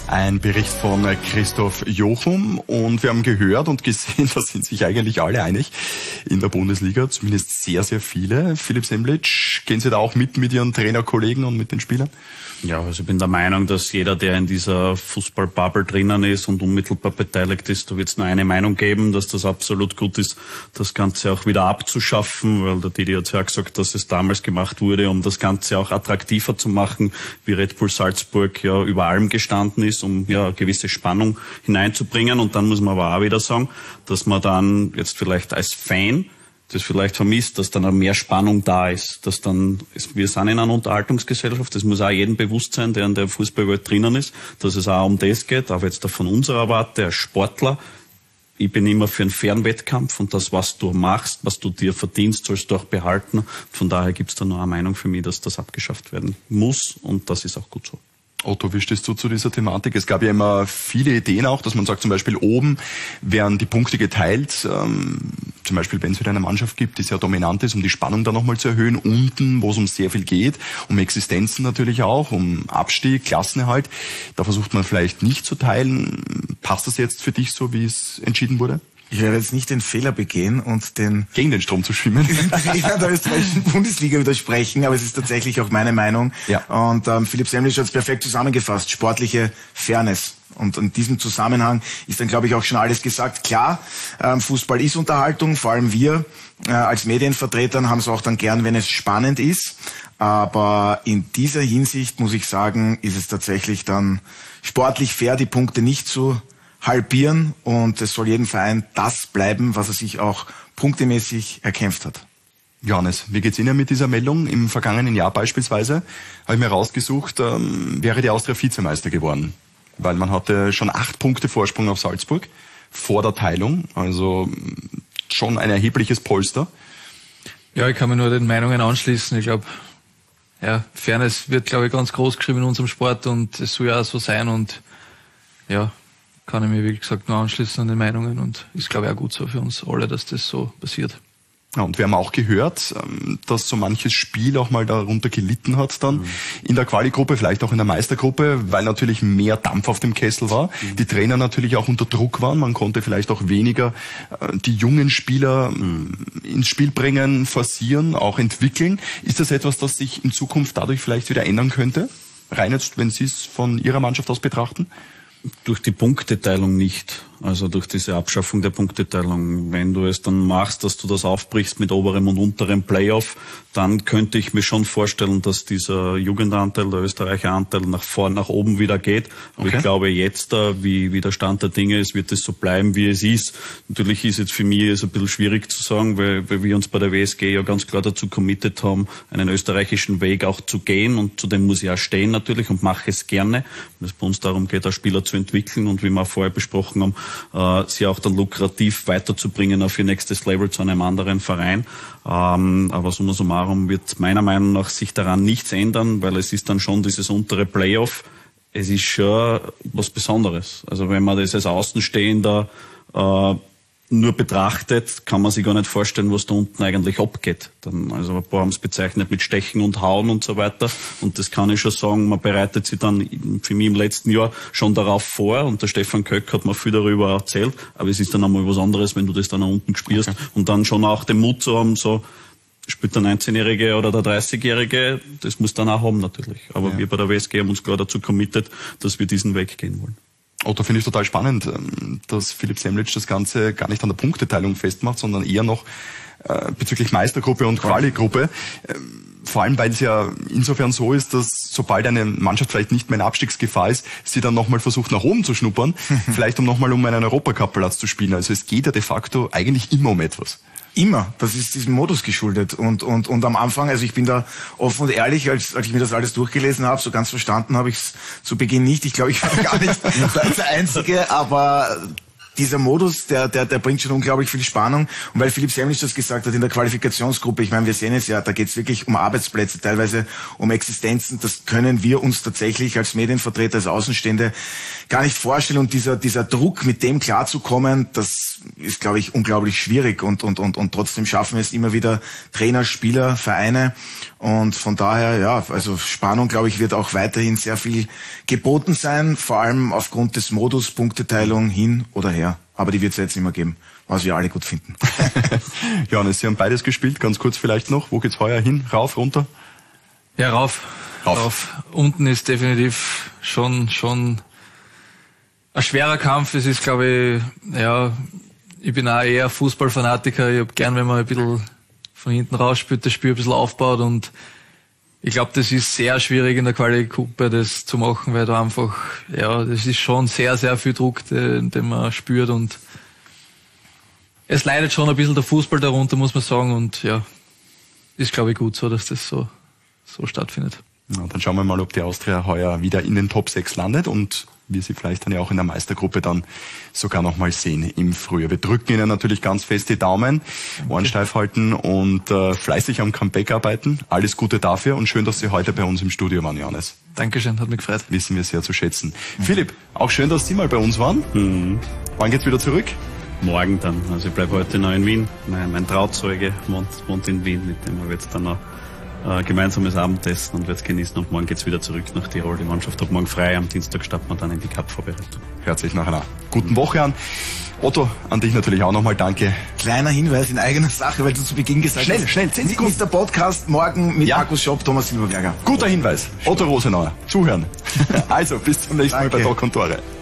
Ein Bericht von Christoph Jochum, und wir haben gehört und gesehen, da sind sich eigentlich alle einig in der Bundesliga, zumindest sehr, sehr viele. Philipp Semlitsch, gehen Sie da auch mit mit Ihren Trainerkollegen und mit den Spielern? Ja, also ich bin der Meinung, dass jeder, der in dieser Fußballbubble drinnen ist und unmittelbar beteiligt ist, da wird es nur eine Meinung geben, dass das absolut gut ist, das Ganze auch wieder abzuschaffen, weil der Didi hat ja gesagt, dass es damals gemacht wurde, um das Ganze auch attraktiver zu machen, wie Red Bull Salzburg ja über allem gestanden ist, um ja eine gewisse Spannung hineinzubringen. Und dann muss man aber auch wieder sagen, dass man dann jetzt vielleicht als Fan das vielleicht vermisst, dass dann auch mehr Spannung da ist, dass dann, wir sind in einer Unterhaltungsgesellschaft, das muss auch jedem bewusst sein, der in der Fußballwelt drinnen ist, dass es auch um das geht, aber jetzt da von unserer Warte als Sportler, ich bin immer für einen fairen Wettkampf, und das, was du machst, was du dir verdienst, sollst du auch behalten. Von daher gibt es da noch eine Meinung für mich, dass das abgeschafft werden muss, und das ist auch gut so. Otto, wie stehst du zu dieser Thematik? Es gab ja immer viele Ideen auch, dass man sagt, zum Beispiel oben werden die Punkte geteilt, ähm, zum Beispiel wenn es wieder eine Mannschaft gibt, die sehr dominant ist, um die Spannung da nochmal zu erhöhen, unten, wo es um sehr viel geht, um Existenzen natürlich auch, um Abstieg, Klassenerhalt, da versucht man vielleicht nicht zu teilen. Passt das jetzt für dich so, wie es entschieden wurde? Ich werde jetzt nicht den Fehler begehen und den gegen den Strom zu schwimmen, den Trainer der österreichischen Bundesliga widersprechen, aber es ist tatsächlich auch meine Meinung. Ja. Und ähm, Philipp Semlitsch hat es perfekt zusammengefasst: sportliche Fairness. Und in diesem Zusammenhang ist dann, glaube ich, auch schon alles gesagt. Klar, ähm, Fußball ist Unterhaltung, vor allem wir äh, als Medienvertretern haben es auch dann gern, wenn es spannend ist. Aber in dieser Hinsicht, muss ich sagen, ist es tatsächlich dann sportlich fair, die Punkte nicht zu halbieren, und es soll jedem Verein das bleiben, was er sich auch punktemäßig erkämpft hat. Johannes, wie geht's Ihnen mit dieser Meldung? Im vergangenen Jahr beispielsweise habe ich mir rausgesucht, ähm, wäre die Austria Vizemeister geworden, weil man hatte schon acht Punkte Vorsprung auf Salzburg vor der Teilung, also schon ein erhebliches Polster. Ja, ich kann mir nur den Meinungen anschließen. Ich glaube, ja, Fairness wird, glaube ich, ganz groß geschrieben in unserem Sport, und es soll ja auch so sein, und ja, kann ich mir, wie gesagt, nur anschließen an den Meinungen, und ist, glaube ich, auch gut so für uns alle, dass das so passiert. Ja, und wir haben auch gehört, dass so manches Spiel auch mal darunter gelitten hat dann mhm. in der Quali-Gruppe, vielleicht auch in der Meistergruppe, weil natürlich mehr Dampf auf dem Kessel war, mhm. die Trainer natürlich auch unter Druck waren, man konnte vielleicht auch weniger die jungen Spieler mhm. ins Spiel bringen, forcieren, auch entwickeln. Ist das etwas, das sich in Zukunft dadurch vielleicht wieder ändern könnte? Rein jetzt, wenn Sie es von Ihrer Mannschaft aus betrachten? Durch die Punkteteilung nicht. Also durch diese Abschaffung der Punkteteilung. Wenn du es dann machst, dass du das aufbrichst mit oberem und unterem Playoff, dann könnte ich mir schon vorstellen, dass dieser Jugendanteil, der Österreicher Anteil nach vorn, nach oben wieder geht. Aber okay. ich glaube jetzt, wie, wie der Stand der Dinge ist, wird es so bleiben, wie es ist. Natürlich ist jetzt für mich es ein bisschen schwierig zu sagen, weil, weil wir uns bei der W S G ja ganz klar dazu committed haben, einen österreichischen Weg auch zu gehen, und zu dem muss ich auch stehen natürlich und mache es gerne, weil es bei uns darum geht, auch Spieler zu entwickeln und wie wir vorher besprochen haben, Uh, sie auch dann lukrativ weiterzubringen auf ihr nächstes Level zu einem anderen Verein. Um, aber summa summarum wird meiner Meinung nach sich daran nichts ändern, weil es ist dann schon dieses untere Playoff. Es ist schon was Besonderes. Also wenn man das als Außenstehender uh, nur betrachtet, kann man sich gar nicht vorstellen, was da unten eigentlich abgeht. Dann, also ein paar haben es bezeichnet mit Stechen und Hauen und so weiter. Und das kann ich schon sagen, man bereitet sich dann für mich im letzten Jahr schon darauf vor. Und der Stefan Köck hat mir viel darüber erzählt. Aber es ist dann einmal was anderes, wenn du das dann unten spürst. Okay. Und dann schon auch den Mut zu haben, so, spielt der neunzehnjährige oder der dreißigjährige, das muss dann auch haben natürlich. Aber ja. wir bei der W S G haben uns klar dazu committed, dass wir diesen Weg gehen wollen. Otto, finde ich total spannend, dass Philipp Semlitsch das Ganze gar nicht an der Punkteteilung festmacht, sondern eher noch äh, bezüglich Meistergruppe und Quali-Gruppe. Ähm, vor allem, weil es ja insofern so ist, dass sobald eine Mannschaft vielleicht nicht mehr in Abstiegsgefahr ist, sie dann nochmal versucht, nach oben zu schnuppern, vielleicht um nochmal um einen Europacup-Platz zu spielen. Also es geht ja de facto eigentlich immer um etwas. Immer. Das ist diesem Modus geschuldet. Und, und, und am Anfang, also ich bin da offen und ehrlich, als, als ich mir das alles durchgelesen habe, so ganz verstanden habe ich es zu Beginn nicht. Ich glaube, ich war gar nicht der Einzige, aber dieser Modus, der, der, der bringt schon unglaublich viel Spannung. Und weil Philipp Semlitsch das gesagt hat in der Qualifikationsgruppe, ich meine, wir sehen es ja, da geht es wirklich um Arbeitsplätze, teilweise um Existenzen. Das können wir uns tatsächlich als Medienvertreter, als Außenstehende gar nicht vorstellen. Und dieser, dieser Druck, mit dem klarzukommen, das ist, glaube ich, unglaublich schwierig. Und, und, und, und trotzdem schaffen wir es immer wieder Trainer, Spieler, Vereine. Und von daher, ja, also Spannung, glaube ich, wird auch weiterhin sehr viel geboten sein, vor allem aufgrund des Modus, Punkteteilung hin oder her. Aber die wird es ja jetzt immer geben, was wir alle gut finden. Johannes, Sie haben beides gespielt, ganz kurz vielleicht noch. Wo geht's heuer hin? Rauf, runter? Ja, rauf. Rauf. rauf. Unten ist definitiv schon, schon ein schwerer Kampf. Es ist, glaube ich, ja, ich bin auch eher Fußballfanatiker. Ich habe gern, wenn man ein bisschen von hinten rausspielt, das Spiel ein bisschen aufbaut, und ich glaube, das ist sehr schwierig in der Quali-Gruppe, das zu machen, weil da einfach, ja, das ist schon sehr, sehr viel Druck, den, den man spürt, und es leidet schon ein bisschen der Fußball darunter, muss man sagen, und ja, ist, glaube ich, gut so, dass das so, so stattfindet. Ja, dann schauen wir mal, ob die Austria heuer wieder in den Top sechs landet und wir sie vielleicht dann ja auch in der Meistergruppe dann sogar noch mal sehen im Frühjahr. Wir drücken Ihnen natürlich ganz fest die Daumen, Ohren steif halten und äh, fleißig am Comeback arbeiten. Alles Gute dafür und schön, dass Sie heute bei uns im Studio waren, Johannes. Dankeschön, hat mich gefreut. Wissen wir sehr zu schätzen. Mhm. Philipp, auch schön, dass Sie mal bei uns waren. Mhm. Wann geht's wieder zurück? Morgen dann. Also ich bleibe heute noch in Wien. Mein, mein Trauzeuge wohnt, wohnt in Wien, mit dem wir jetzt dann noch Äh, gemeinsames Abendessen und wird's genießen, und morgen geht's wieder zurück nach Tirol. Die Mannschaft hat morgen frei, am Dienstag starten wir dann in die Cup-Vorbereitung. Hört sich nach einer guten Woche an. Otto, an dich natürlich auch nochmal danke. Kleiner Hinweis in eigener Sache, weil du zu Beginn gesagt schnell, hast. Schnell, schnell, zehn Sekunden. Ist der Podcast morgen mit ja. Markus Schopp, Thomas Silberberger. Guter Hinweis. Otto Rosenauer. Zuhören. Also, bis zum nächsten Mal bei Talk und Tore.